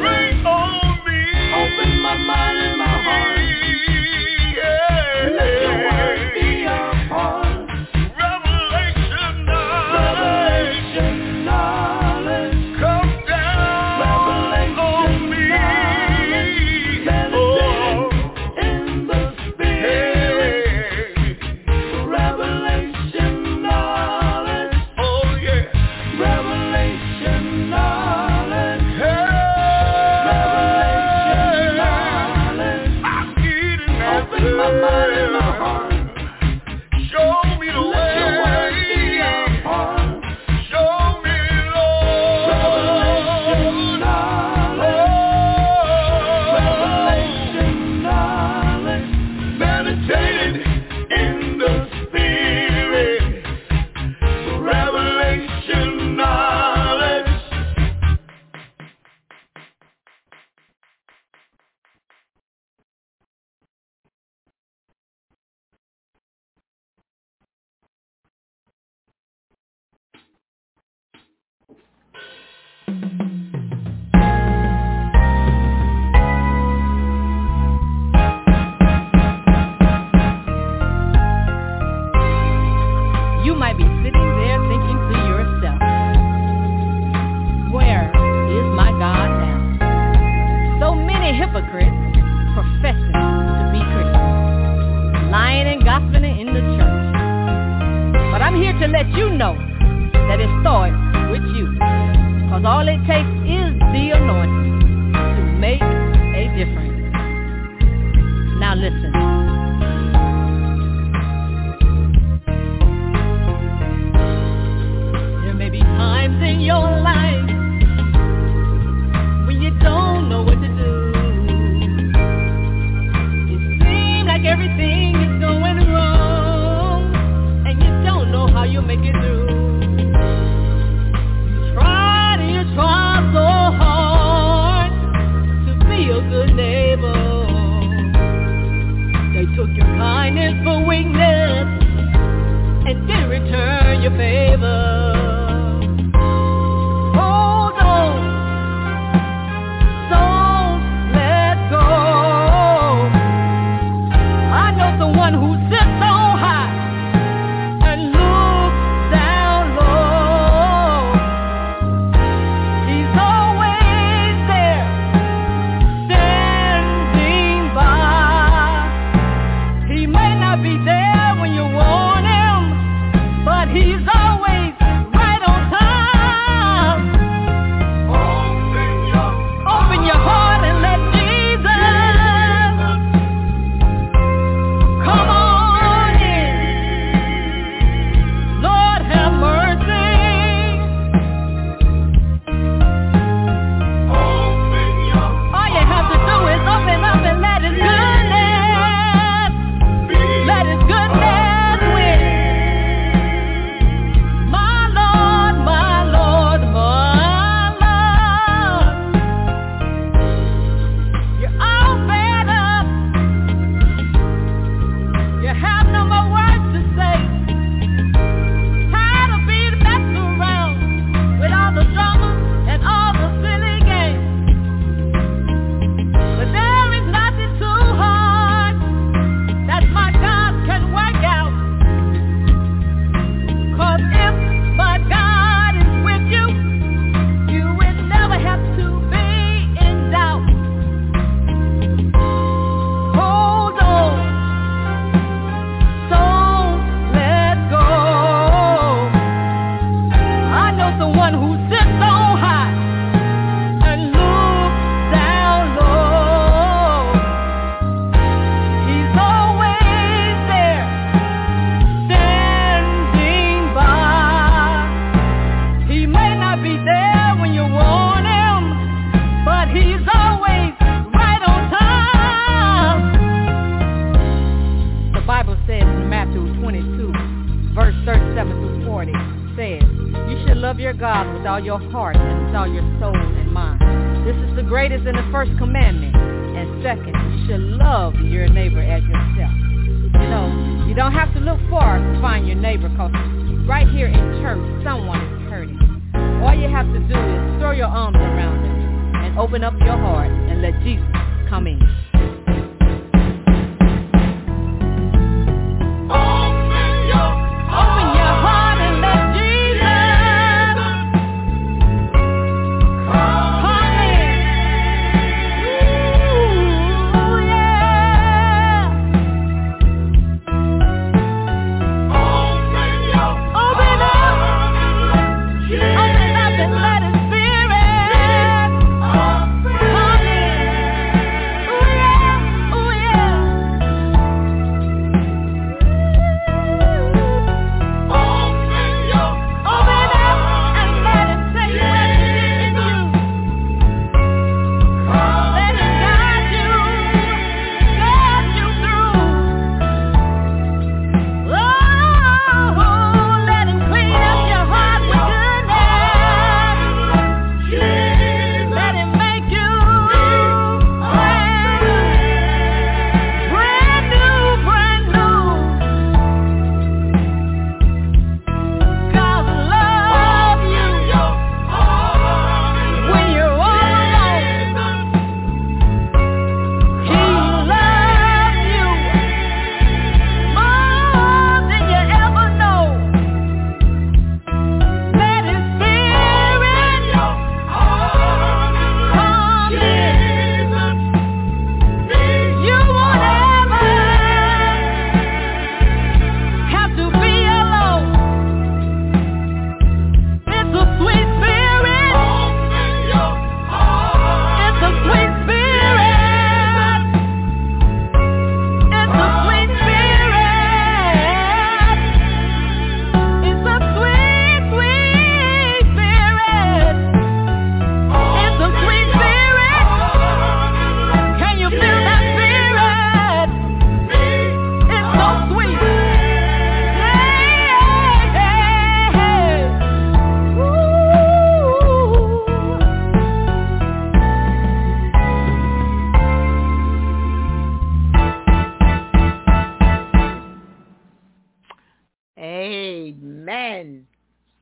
know that it starts with you. Because all it takes is the anointing to make a difference. Now listen. There may be times in your life when you don't know what to do. It seems like everything is going wrong and you don't know how you'll make it through. You tried and you tried so hard to be a good neighbor. They took your kindness for weakness and didn't return your favor. Hold on, don't let go. I know someone who sits on high and looks down low. He's always there, standing by. He may not be there when you want him, but he's always right on time. Open your, open your heart and let Jesus come on in. Lord have mercy. Open your, all you have to do is open up and let his goodness, let his goodness win. My Lord, my Lord, my Lord. You're all fed up. You have no more words to say. Tired of being messed around with all the drama and all the silly games. But there is nothing too hard that my God can work out. 'Cause if my God is with you, you will never have to be in doubt. Hold on, don't let go. I know someone who sits on high and looks down low. He's always there, standing by. He may not be there when you want him, but he's always right on time. The Bible says in Matthew twenty-two, verse thirty-seven through forty, says, you should love your God with all your heart and with all your soul and mind. This is the greatest and the first commandment. And second, you should love your neighbor as yourself. You know, you don't have to look far to find your neighbor, because right here in church, someone is hurting. All you have to do is throw your arms around them and open up your heart and let Jesus come in. Open your, open your heart and let Jesus come in. Ooh, yeah. Open your, open up, open up and let his spirit come in. Ooh, yeah.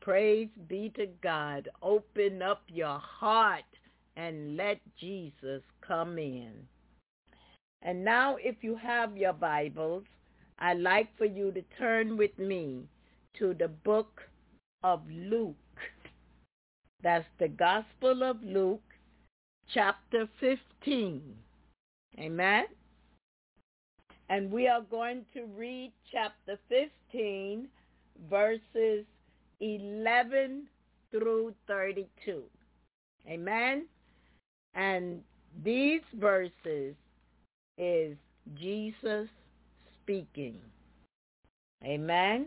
Praise be to God. Open up your heart and let Jesus come in. And now, if you have your Bibles, I'd like for you to turn with me to the book of Luke. That's the Gospel of Luke, chapter fifteen. Amen? And we are going to read chapter fifteen, verses eleven through thirty-two. Amen? And these verses is Jesus speaking. Amen?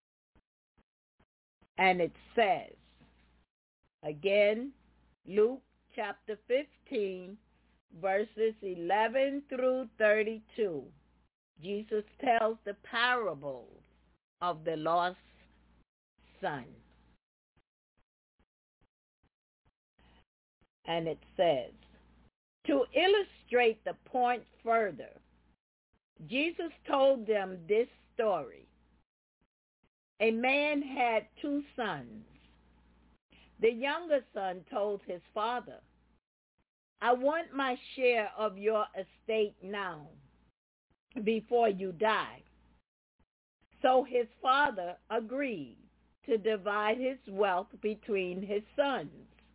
And it says, again, Luke chapter fifteen, verses eleven through thirty-two. Jesus tells the parable of the lost son. And it says, to illustrate the point further, Jesus told them this story. A man had two sons. The younger son told his father, I want my share of your estate now, before you die. So his father agreed to divide his wealth between his sons.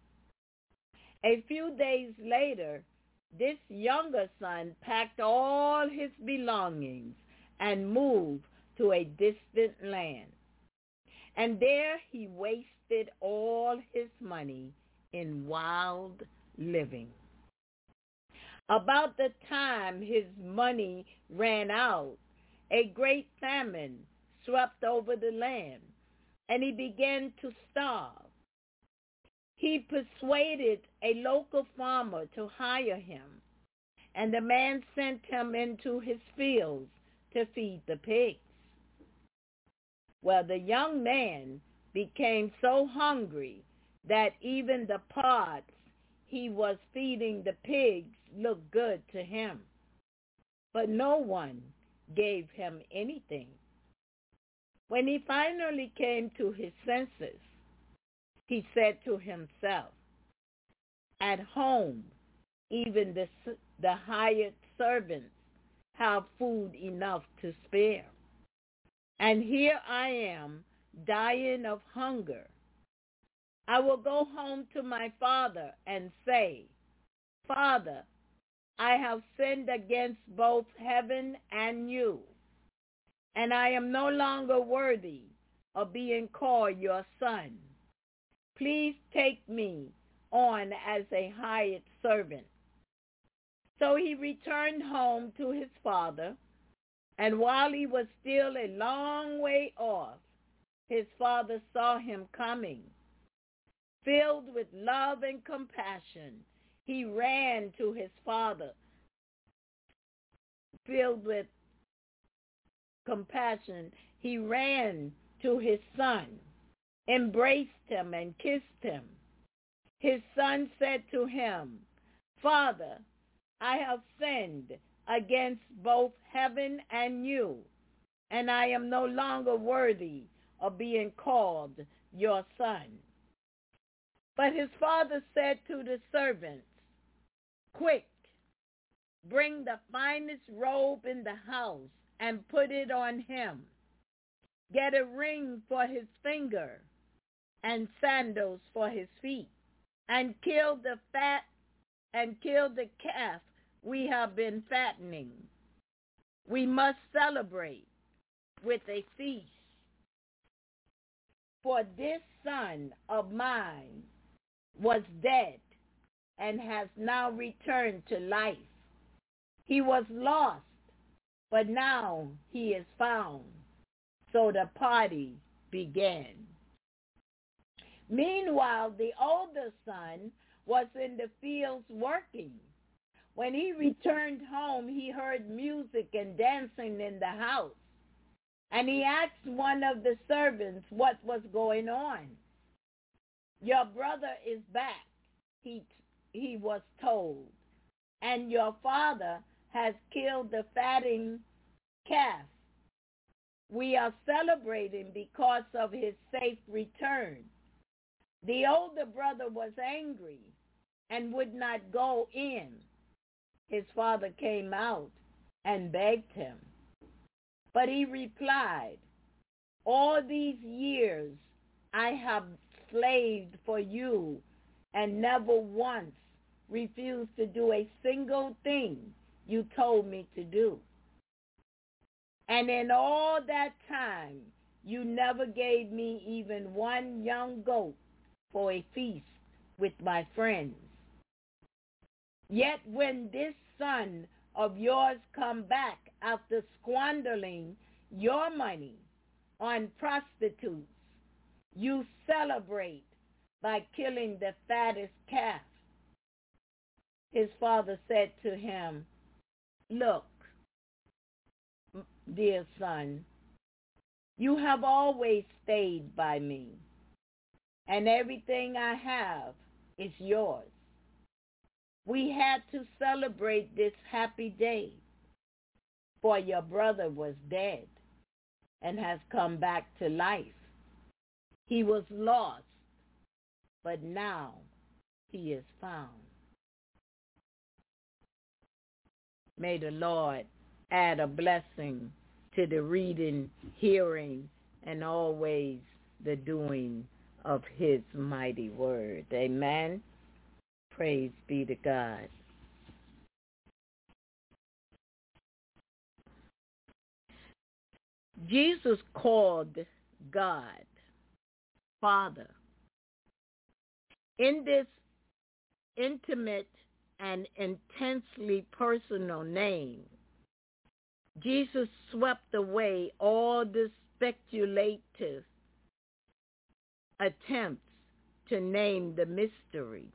A few days later, this younger son packed all his belongings and moved to a distant land. And there he wasted all his money in wild living. About the time his money ran out, a great famine swept over the land, and he began to starve. He persuaded a local farmer to hire him, and the man sent him into his fields to feed the pigs. Well, the young man became so hungry that even the pods he was feeding the pigs looked good to him. But no one gave him anything. When he finally came to his senses, he said to himself, at home, even the, the hired servants have food enough to spare. And here I am, dying of hunger. I will go home to my father and say, Father, I have sinned against both heaven and you, and I am no longer worthy of being called your son. Please take me on as a hired servant. So he returned home to his father, and while he was still a long way off, his father saw him coming. Filled with love and compassion, he ran to his father. Filled with compassion, he ran to his son, embraced him, and kissed him. His son said to him, Father, I have sinned against both heaven and you, and I am no longer worthy of being called your son. But his father said to the servants, Quick, bring the finest robe in the house and put it on him. Get a ring for his finger and sandals for his feet, and kill the fat and kill the calf we have been fattening. We must celebrate with a feast. For this son of mine was dead and has now returned to life. He was lost, but now he is found. So the party began. Meanwhile, the older son was in the fields working. When he returned home, he heard music and dancing in the house. And he asked one of the servants what was going on. Your brother is back, he, he was told, and your father has killed the fatting calf We are celebrating because of his safe return. The older brother was angry and would not go in. His father came out and begged him. But he replied, all these years I have slaved for you and never once refused to do a single thing you told me to do. And in all that time, you never gave me even one young goat for a feast with my friends. Yet when this son of yours come back after squandering your money on prostitutes, you celebrate by killing the fattest calf. His father said to him, look, dear son, you have always stayed by me, and everything I have is yours. We had to celebrate this happy day, for your brother was dead and has come back to life. He was lost, but now he is found. May the Lord add a blessing to the reading, hearing, and always the doing of his mighty word. Amen. Praise be to God. Jesus called God Father. In this intimate and intensely personal name, Jesus swept away all the speculative attempts to name the mystery.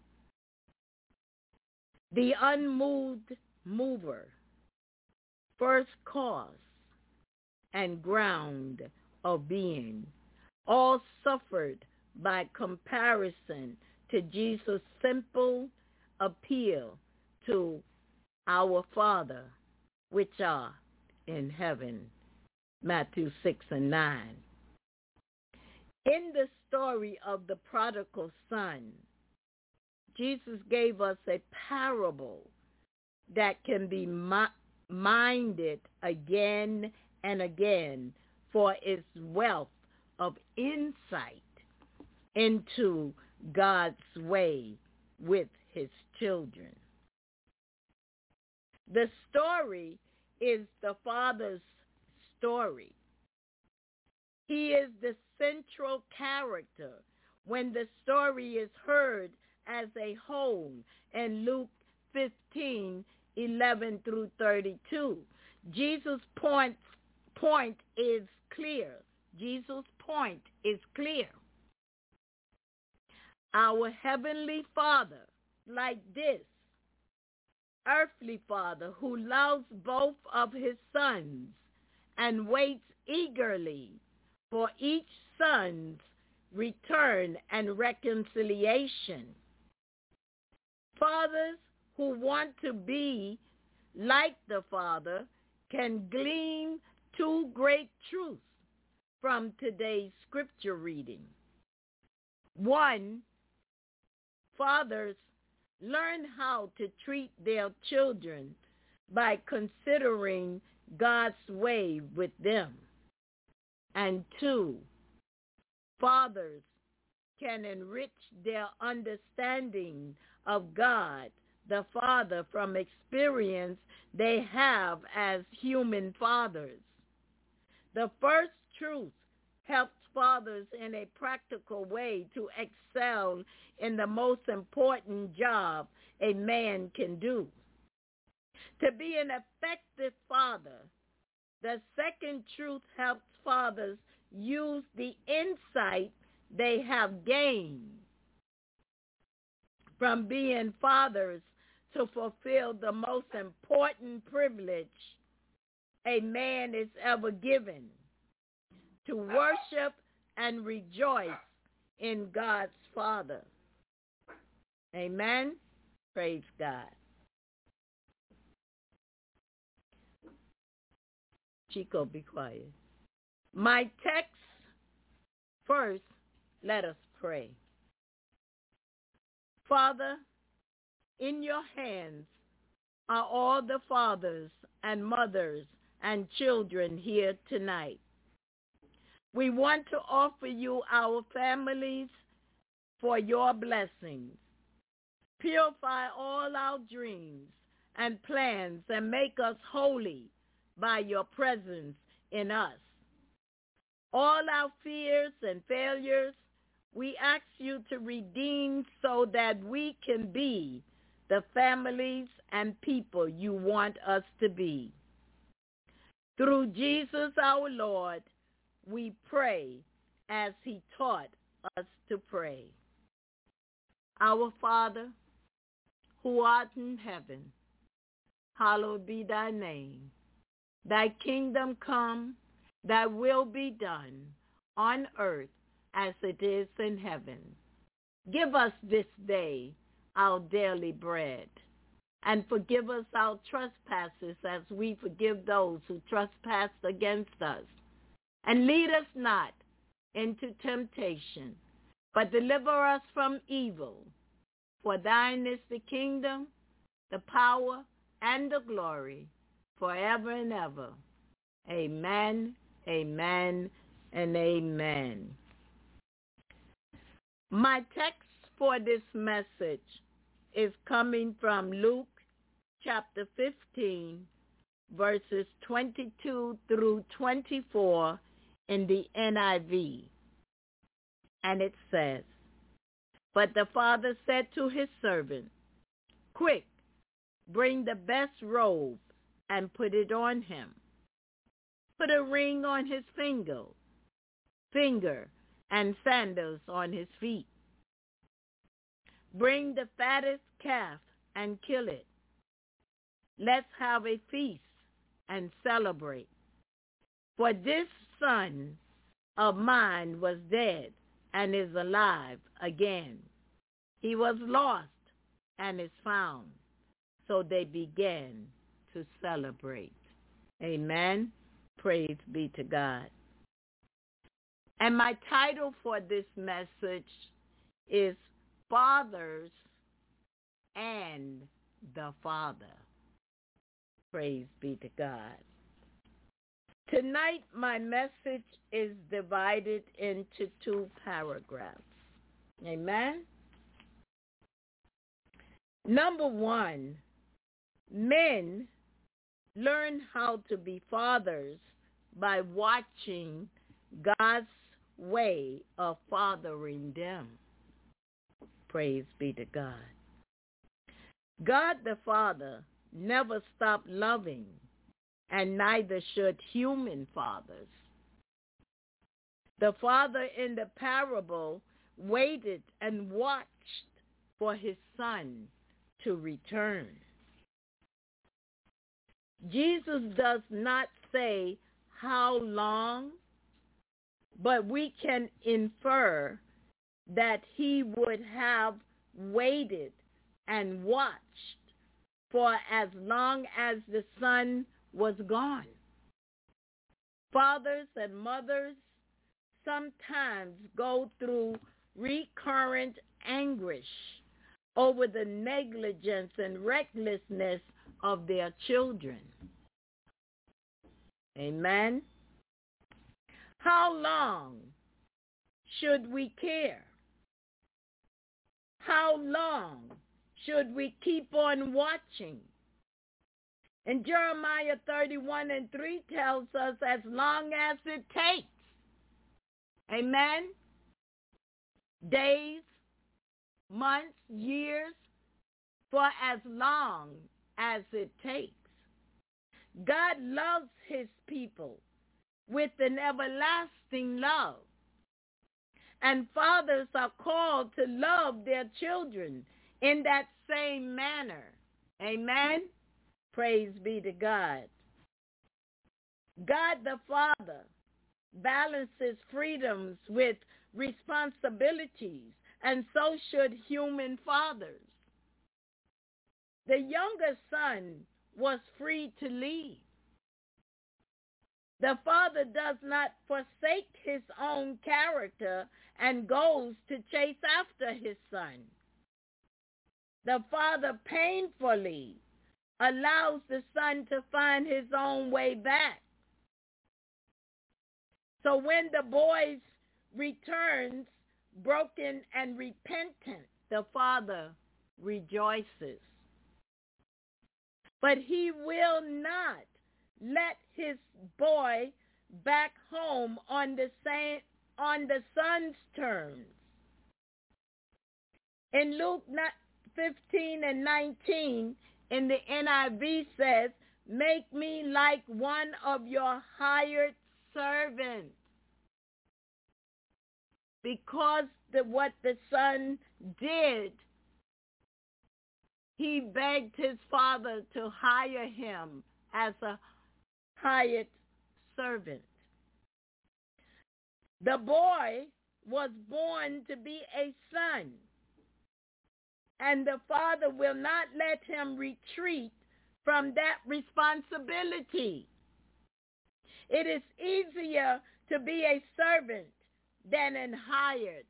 The unmoved mover, first cause and ground of being, all suffered by comparison to Jesus' simple appeal to our Father, which are in heaven. Matthew six and nine. In the story of the prodigal son, Jesus gave us a parable that can be mi- minded again and again for its wealth of insight into God's way with his children. The story is the Father's story. He is the central character when the story is heard as a whole in Luke fifteen, eleven through thirty-two. Jesus' point, point is clear. Jesus' point is clear. Our heavenly Father, like this, earthly Father who loves both of his sons and waits eagerly for each son's return and reconciliation. Fathers who want to be like the Father can glean two great truths from today's scripture reading. One, fathers learn how to treat their children by considering God's way with them. And two, fathers can enrich their understanding of God, the Father, from experience they have as human fathers. The first truth helps fathers in a practical way to excel in the most important job a man can do. To be an effective father, the second truth helps fathers use the insight they have gained from being fathers to fulfill the most important privilege a man is ever given, to worship and rejoice in God's Father. Amen? Praise God. Chico, be quiet. My text first, let us pray. Father, in your hands are all the fathers and mothers and children here tonight. We want to offer you our families for your blessings. Purify all our dreams and plans and make us holy by your presence in us. All our fears and failures, we ask you to redeem so that we can be the families and people you want us to be. Through Jesus our Lord, we pray as he taught us to pray. Our Father, who art in heaven, hallowed be thy name. Thy kingdom come, thy will be done on earth as it is in heaven. Give us this day our daily bread, and forgive us our trespasses as we forgive those who trespass against us. And lead us not into temptation, but deliver us from evil. For thine is the kingdom, the power, and the glory, forever and ever. Amen, amen, and amen. My text for this message is coming from Luke chapter fifteen, verses twenty-two through twenty-four in the N I V. And it says, "But the father said to his servant, 'Quick, bring the best robe and put it on him. Put a ring on his finger, finger and sandals on his feet. Bring the fattest calf and kill it. Let's have a feast and celebrate. For this son of mine was dead and is alive again. He was lost and is found.' So they began to celebrate." Amen. Praise be to God. And my title for this message is Fathers and the Father. Praise be to God. Tonight, my message is divided into two paragraphs. Amen. Number one, men learn how to be fathers by watching God's way of fathering them. Praise be to God. God the Father never stopped loving, and neither should human fathers. The father in the parable waited and watched for his son to return. Jesus does not say how long, but we can infer that he would have waited and watched for as long as the son was gone. Fathers and mothers sometimes go through recurrent anguish over the negligence and recklessness of their children. Amen. How long should we care? How long should we keep on watching? And Jeremiah thirty-one and three tells us as long as it takes. Amen. Days, months, years, for as long as it takes. God loves his people with an everlasting love. And fathers are called to love their children in that same manner. Amen. Praise be to God. God the Father balances freedoms with responsibilities, and so should human fathers. The younger son was free to leave. The father does not forsake his own character and goes to chase after his son. The father painfully allows the son to find his own way back. So when the boy returns broken and repentant, the father rejoices. But he will not let his boy back home on the same on the son's terms. In Luke fifteen and nineteen, in the N I V says, "Make me like one of your hired servants." Because the, what the son did, he begged his father to hire him as a hired servant. The boy was born to be a son, and the father will not let him retreat from that responsibility. It is easier to be a servant than an hired.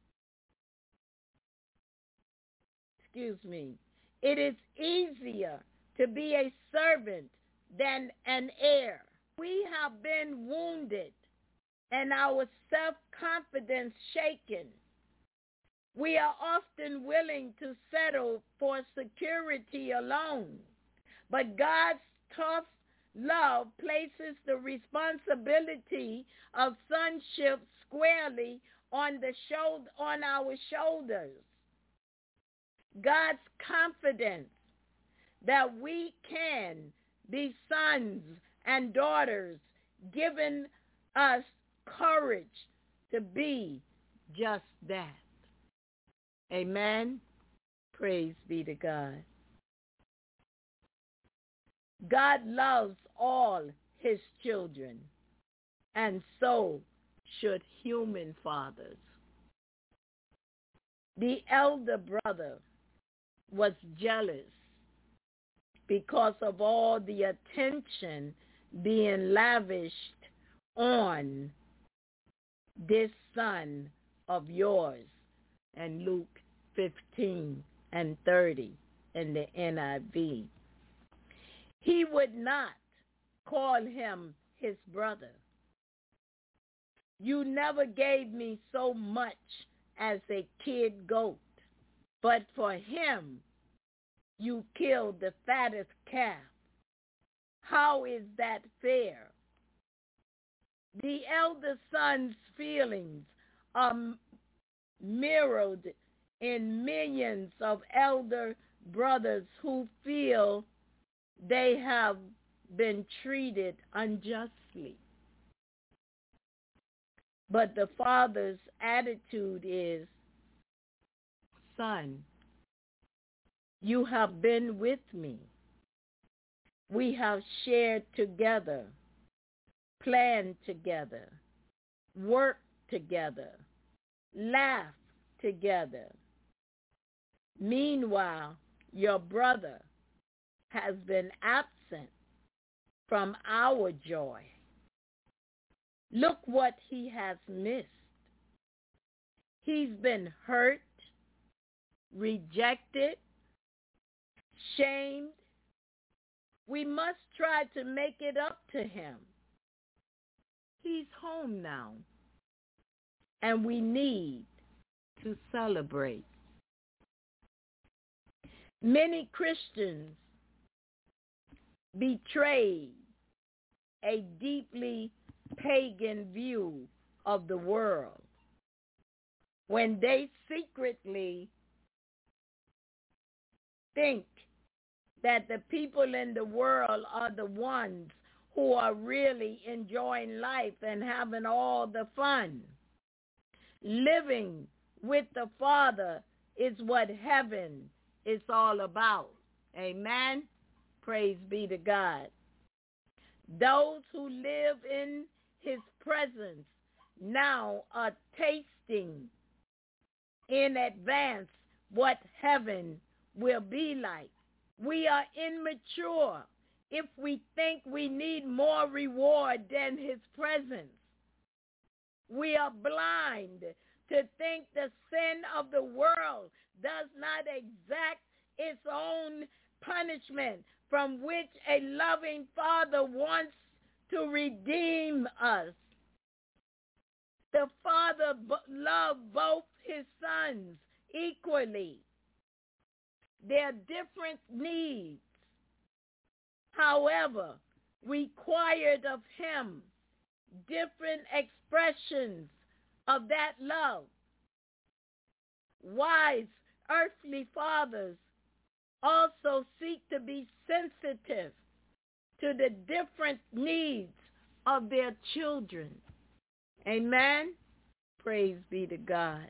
Excuse me. It is easier to be a servant than an heir. We have been wounded and our self-confidence shaken. We are often willing to settle for security alone, but God's tough love places the responsibility of sonship squarely on the shoulder, on our shoulders. God's confidence that we can be sons and daughters, giving us courage to be just that. Amen. Praise be to God. God loves all his children, and so should human fathers. The elder brother was jealous because of all the attention being lavished on this son of yours. And Luke fifteen and thirty in the N I V. He would not call him his brother. You never gave me so much as a kid goat, but for him you killed the fattest calf. How is that fair? The elder son's feelings are mirrored in millions of elder brothers who feel they have been treated unjustly. But the father's attitude is, son, you have been with me. We have shared together, planned together, worked together, laughed together. Meanwhile, your brother has been absent from our joy. Look what he has missed. He's been hurt, rejected, shamed. We must try to make it up to him. He's home now, and we need to celebrate. Many Christians betrayed a deeply pagan view of the world when they secretly think that the people in the world are the ones who are really enjoying life and having all the fun. Living with the Father is what heaven is all about. Amen. Praise be to God. Those who live in his presence now are tasting in advance what heaven will be like. We are immature if we think we need more reward than his presence. We are blind to think the sin of the world does not exact its own punishment from which a loving Father wants to redeem us. The Father loved both his sons equally. Their different needs, however, required of him different expressions of that love. Wise earthly fathers also seek to be sensitive to the different needs of their children. Amen? Praise be to God.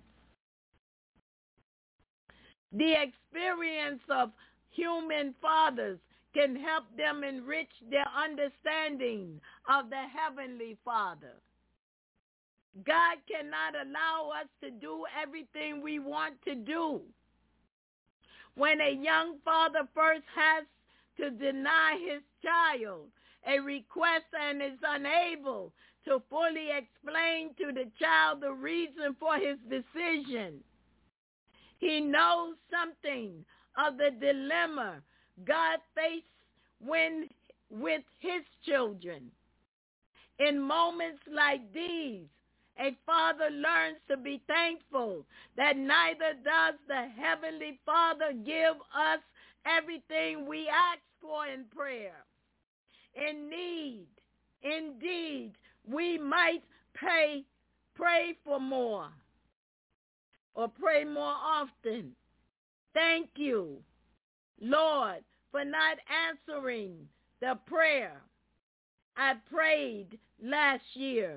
The experience of human fathers can help them enrich their understanding of the Heavenly Father. God cannot allow us to do everything we want to do. When a young father first has to deny his child a request and is unable to fully explain to the child the reason for his decision, he knows something of the dilemma God faced when with his children. In moments like these, a father learns to be thankful that neither does the Heavenly Father give us everything we ask for in prayer. In need, indeed, we might pay, pray for more or pray more often. Thank you, Lord, for not answering the prayer I prayed last year.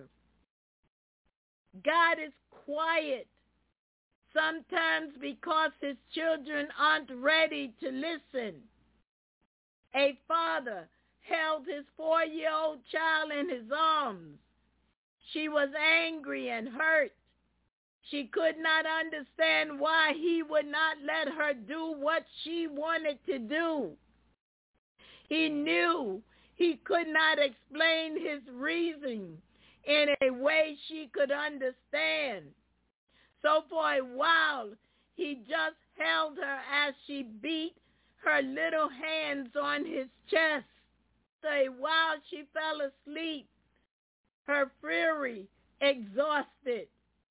God is quiet sometimes because his children aren't ready to listen. A father held his four-year-old child in his arms. She was angry and hurt. She could not understand why he would not let her do what she wanted to do. He knew he could not explain his reason in a way she could understand. So for a while, he just held her as she beat her little hands on his chest. For a while, she fell asleep, her fury exhausted.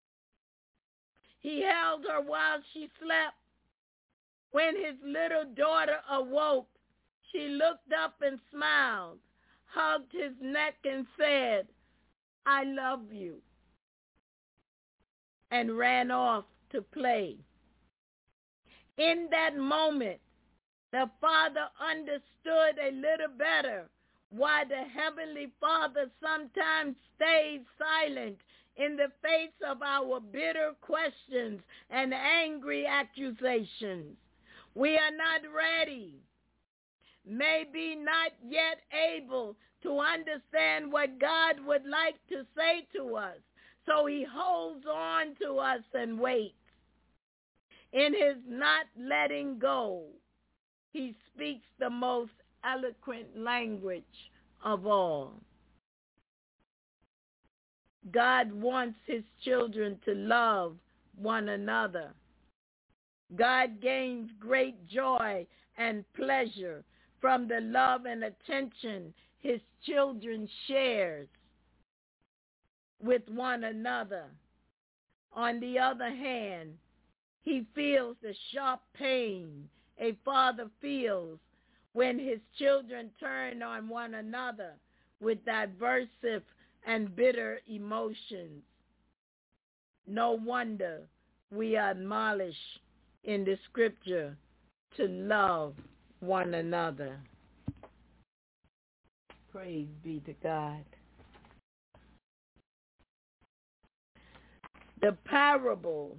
He held her while she slept. When his little daughter awoke, she looked up and smiled, hugged his neck and said, I love you, and ran off to play. In that moment, the father understood a little better why the Heavenly Father sometimes stays silent in the face of our bitter questions and angry accusations. We are not ready, maybe not yet able to understand what God would like to say to us, so he holds on to us and waits. In his not letting go, he speaks the most eloquent language of all. God wants his children to love one another. God gains great joy and pleasure from the love and attention his children shares with one another. On the other hand, he feels the sharp pain a father feels when his children turn on one another with diversive and bitter emotions. No wonder we are admonished in the scripture to love one another. Praise be to God. The parable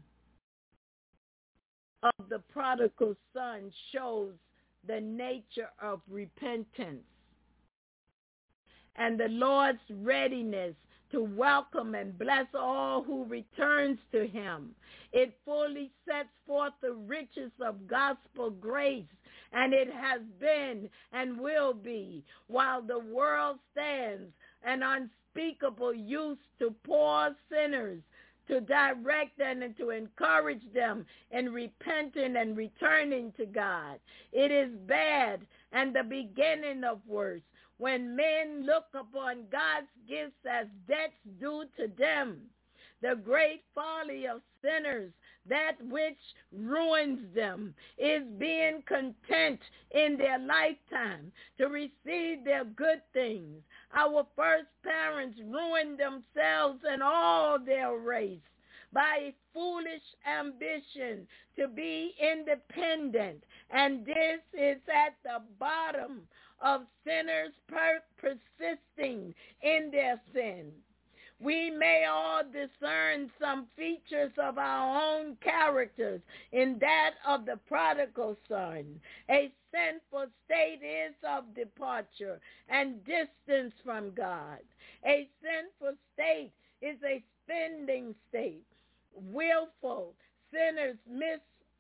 of the prodigal son shows the nature of repentance and the Lord's readiness to welcome and bless all who returns to him. It fully sets forth the riches of gospel grace, and it has been and will be, while the world stands, an unspeakable use to poor sinners, to direct them and to encourage them in repenting and returning to God. It is bad and the beginning of worse when men look upon God's gifts as debts due to them. The great folly of sinners, that which ruins them, is being content in their lifetime to receive their good things. Our first parents ruined themselves and all their race by foolish ambition to be independent, and this is at the bottom of sinners per- persisting in their sin. We may all discern some features of our own characters in that of the prodigal son. A sinful state is of departure and distance from God. A sinful state is a spending state. Willful sinners mis-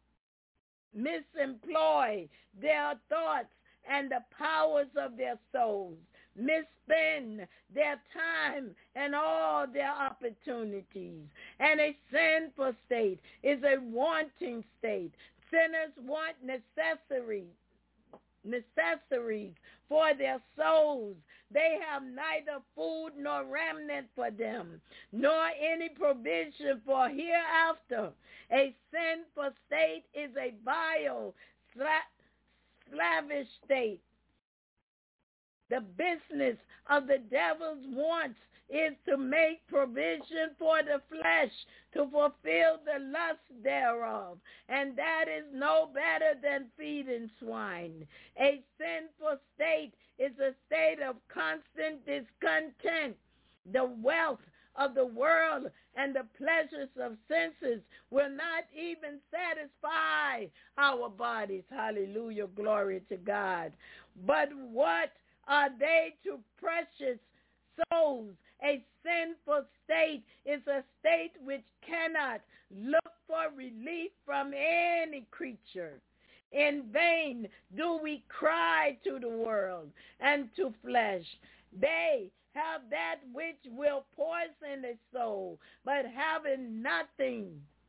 misemploy their thoughts and the powers of their souls, misspend their time and all their opportunities. And a sinful state is a wanting state. Sinners want necessaries, necessaries for their souls. They have neither food nor remnant for them, nor any provision for hereafter. A sinful state is a vile, sla- slavish state. The business of the devil's wants is to make provision for the flesh, to fulfill the lust thereof, and that is no better than feeding swine. A sinful state is a state of constant discontent. The wealth of the world and the pleasures of senses will not even satisfy our bodies. Hallelujah, glory to God. But what are they to precious souls? A sinful state is a state which cannot look for relief from any creature. In vain do we cry to the world and to flesh. They have that which will poison the soul, but having nothing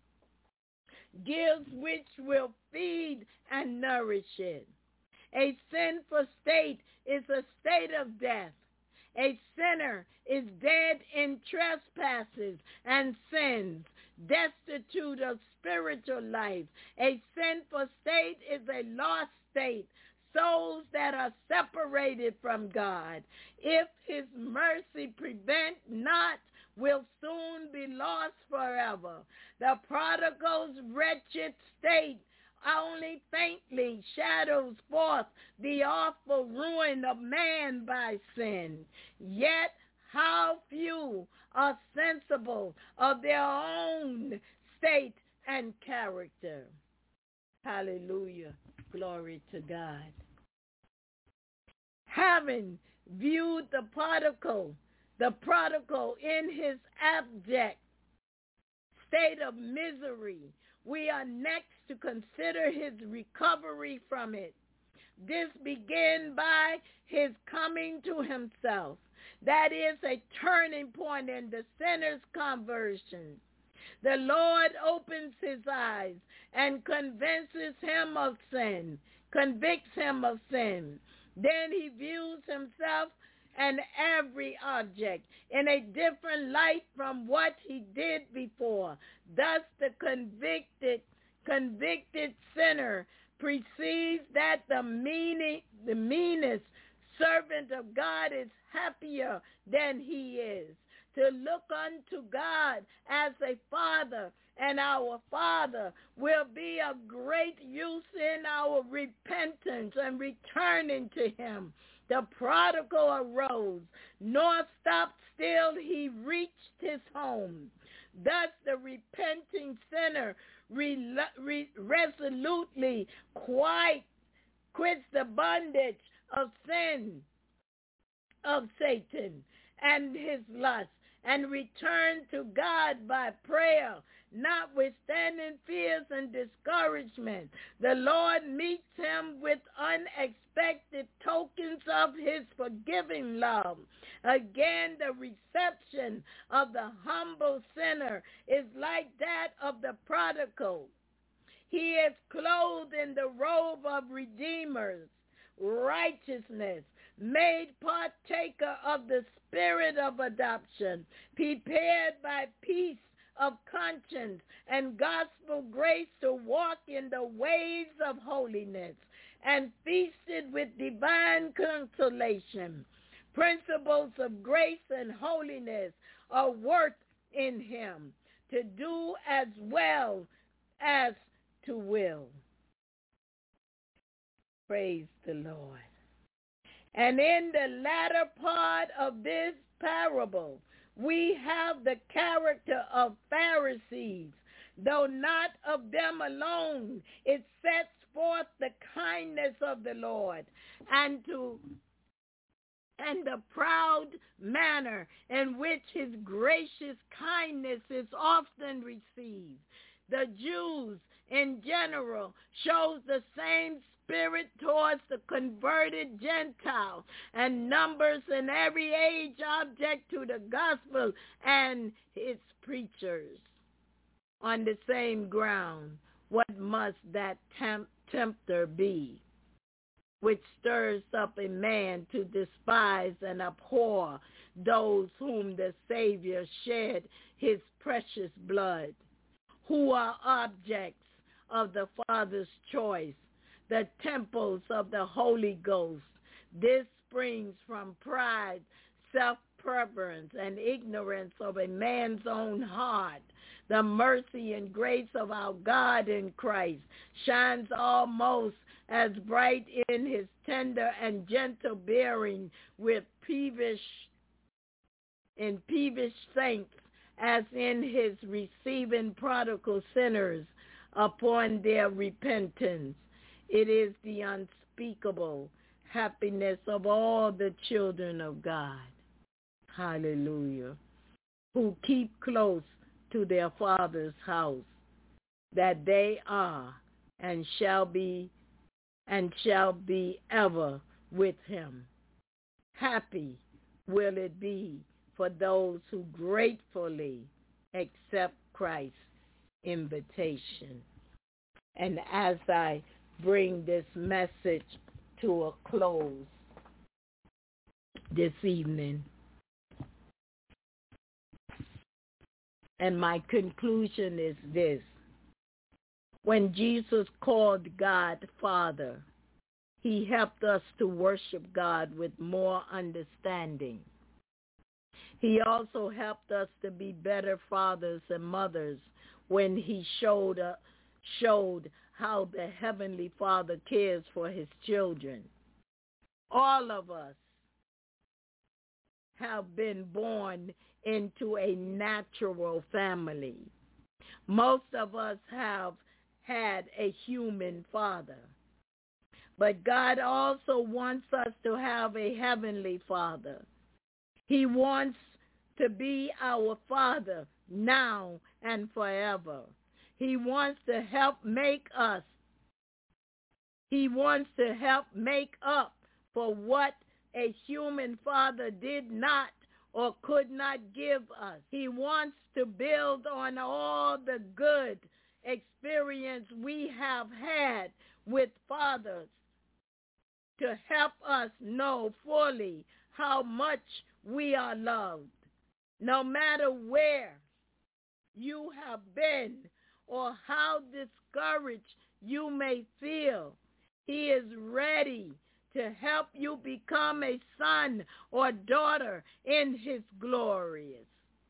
gives which will feed and nourish it. A sinful state is a state of death. A sinner is dead in trespasses and sins, destitute of spiritual life. A sinful state is a lost state, souls that are separated from God. If his mercy prevent not, will soon be lost forever. The prodigal's wretched state only faintly shadows forth the awful ruin of man by sin. Yet how few are sensible of their own state and character. Hallelujah. Glory to God. Having viewed the prodigal, the prodigal in his abject state of misery, we are next to consider his recovery from it. This begins by his coming to himself. That is a turning point in the sinner's conversion. The Lord opens his eyes and convinces him of sin, convicts him of sin. Then he views himself and every object in a different light from what he did before. Thus the convicted convicted sinner perceives that the meaning, the meanest servant of God is happier than he is. To look unto God as a father and our Father will be of great use in our repentance and returning to him. The prodigal arose, nor stopped still he reached his home. Thus the repenting sinner re- re- resolutely quite quits the bondage of sin, of Satan, and his lust, and return to God by prayer, notwithstanding fears and discouragement. The Lord meets him with unexpected tokens of his forgiving love. Again, the reception of the humble sinner is like that of the prodigal. He is clothed in the robe of redeemers, righteousness, made partaker of the spirit of adoption, prepared by peace of conscience and gospel grace to walk in the ways of holiness, and feasted with divine consolation. Principles of grace and holiness are worked in him to do as well as to will. Praise the Lord. And in the latter part of this parable, we have the character of Pharisees. Though not of them alone, it sets forth the kindness of the Lord and to and the proud manner in which his gracious kindness is often received. The Jews in general shows the same spirit towards the converted Gentile, and numbers in every age object to the gospel and its preachers. On the same ground, what must that temp- tempter be, which stirs up a man to despise and abhor those whom the Savior shed his precious blood, who are objects of the Father's choice, the temples of the Holy Ghost? This springs from pride, self-preference, and ignorance of a man's own heart. The mercy and grace of our God in Christ shines almost as bright in his tender and gentle bearing with peevish, in peevish saints as in his receiving prodigal sinners upon their repentance. It is the unspeakable happiness of all the children of God, hallelujah, who keep close to their Father's house, that they are and shall be and shall be ever with him. Happy will it be for those who gratefully accept Christ's invitation. And as I bring this message to a close this evening, and my conclusion is this: when Jesus called God Father, he helped us to worship God with more understanding. He also helped us to be better fathers and mothers when he showed uh, showed how the Heavenly Father cares for his children. All of us have been born into a natural family. Most of us have had a human father. But God also wants us to have a heavenly Father. He wants to be our Father now and forever. He wants to help make us. He wants to help make up for what a human father did not or could not give us. He wants to build on all the good experience we have had with fathers to help us know fully how much we are loved. No matter where you have been or how discouraged you may feel, he is ready to help you become a son or daughter in his glorious,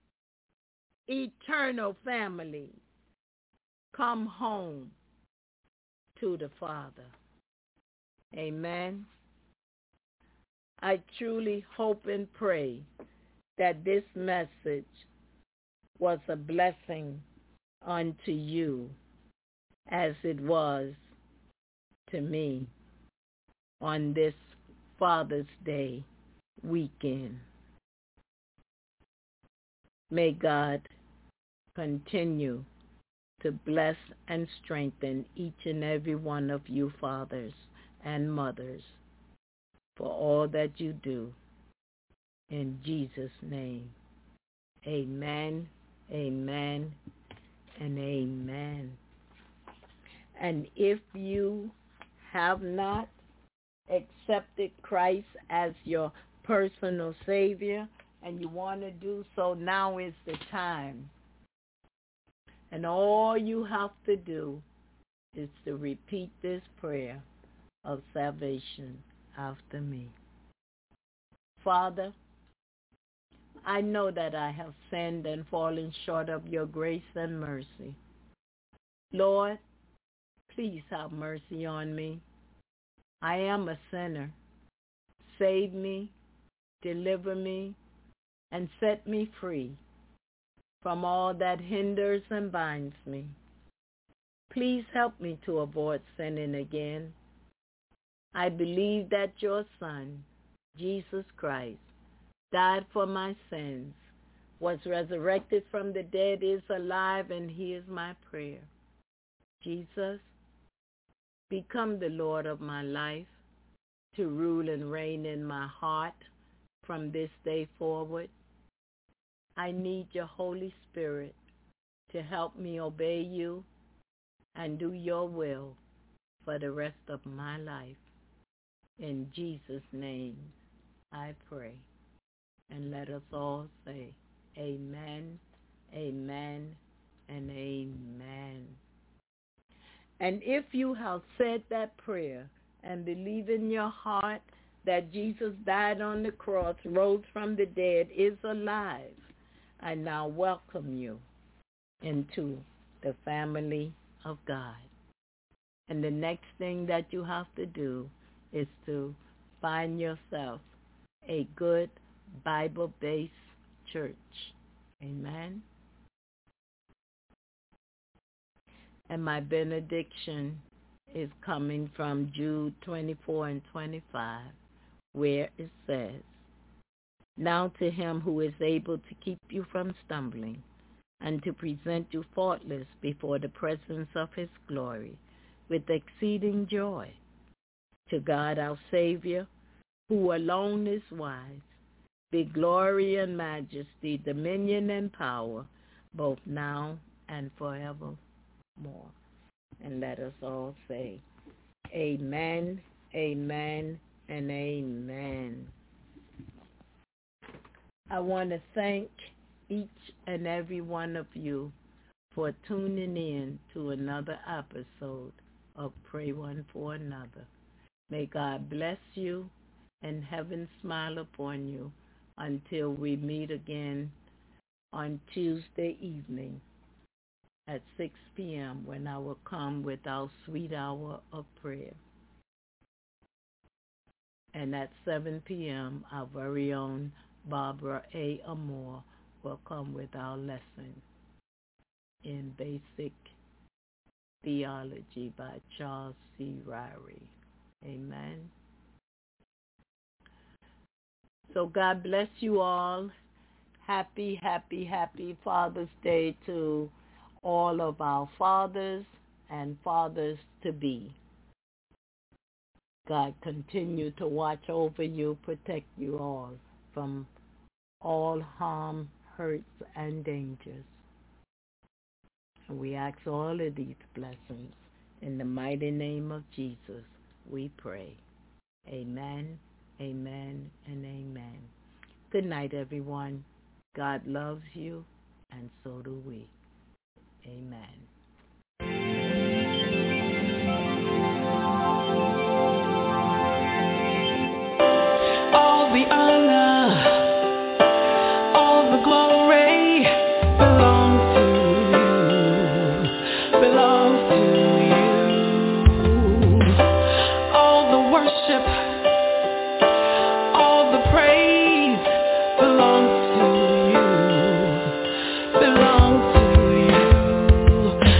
eternal family. Come home to the Father. Amen. I truly hope and pray that this message was a blessing unto you as it was to me on this Father's Day weekend. May God continue to bless and strengthen each and every one of you fathers and mothers for all that you do. In Jesus' name, amen, amen, and amen. And if you have not accepted Christ as your personal Savior and you want to do so, now is the time. And all you have to do is to repeat this prayer of salvation after me. Father, I know that I have sinned and fallen short of your grace and mercy. Lord, please have mercy on me. I am a sinner. Save me, deliver me, and set me free from all that hinders and binds me. Please help me to avoid sinning again. I believe that your Son, Jesus Christ, died for my sins, was resurrected from the dead, is alive, and hears my prayer. Jesus, become the Lord of my life, to rule and reign in my heart from this day forward. I need your Holy Spirit to help me obey you and do your will for the rest of my life. In Jesus' name I pray. And let us all say amen, amen, and amen. And if you have said that prayer and believe in your heart that Jesus died on the cross, rose from the dead, is alive, I now welcome you into the family of God. And the next thing that you have to do is to find yourself a good Bible-based church. Amen. And my benediction is coming from Jude twenty-four and twenty-five, where it says, now to him who is able to keep you from stumbling and to present you faultless before the presence of his glory with exceeding joy, to God our Savior, who alone is wise, be glory and majesty, dominion and power, both now and forevermore. And let us all say, amen, amen, and amen. I want to thank each and every one of you for tuning in to another episode of Pray One for Another. May God bless you and heaven smile upon you until we meet again on Tuesday evening at six p.m. when I will come with our sweet hour of prayer. And at seven p.m. our very own Barbara A. Amore will come with our lesson in Basic Theology by Charles C. Ryrie. Amen. So God bless you all. Happy, happy, happy Father's Day to all of our fathers and fathers-to-be. God continue to watch over you, protect you all from all harm, hurts, and dangers. And we ask all of these blessings in the mighty name of Jesus. We pray. Amen, amen, and amen. Good night, everyone. God loves you, and so do we. Amen.
All the honor, all the glory belongs to you, belongs to you. All the worship, all the praise belongs to you, belongs to you.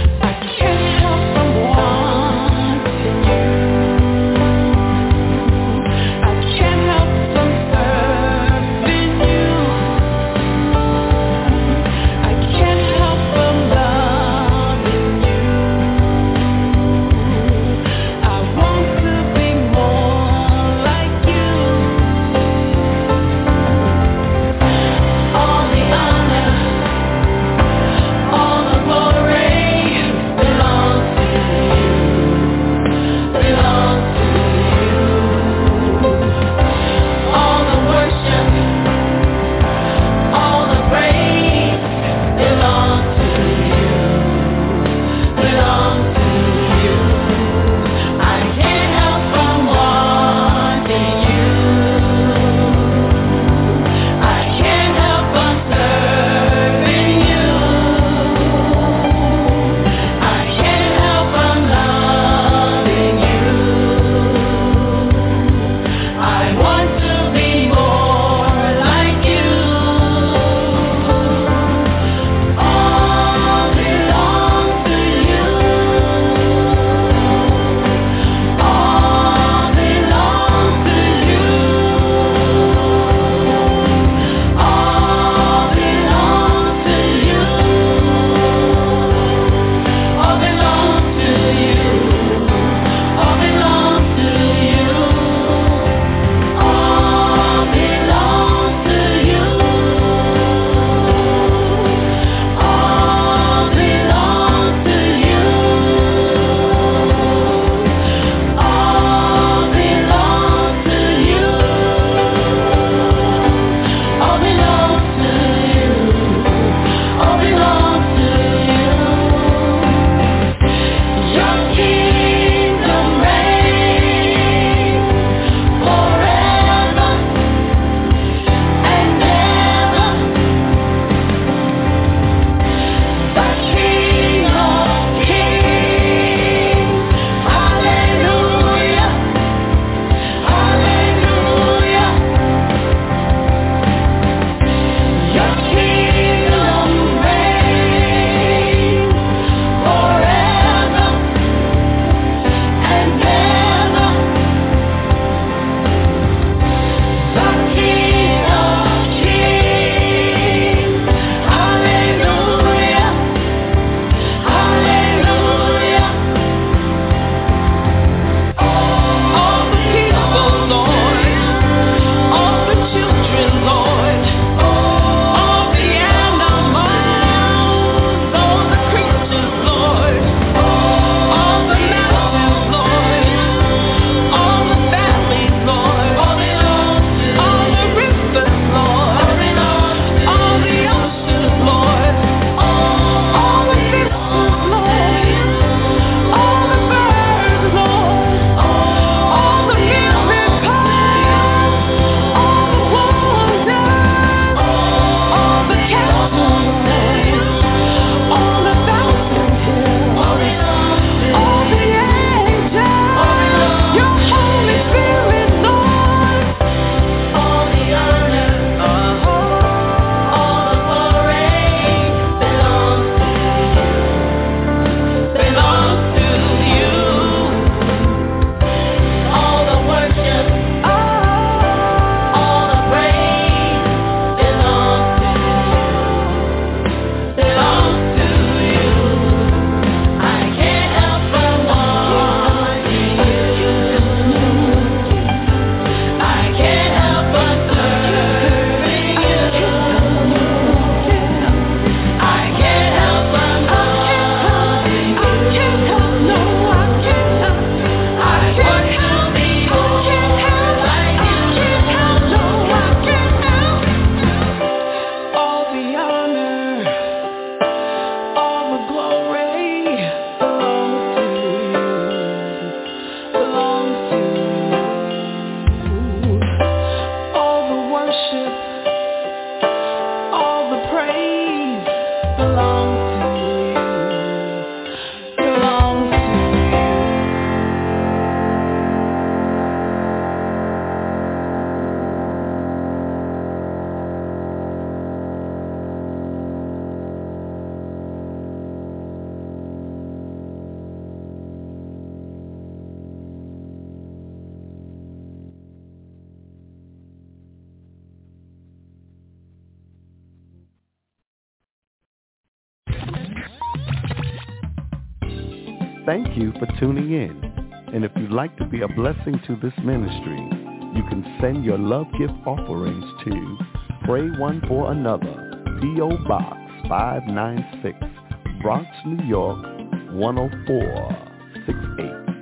Thank you for tuning in. And if you'd like to be a blessing to this ministry, you can send your love gift offerings to Pray One for Another, P O. Box five nine six, Bronx, New York, one oh four six eight.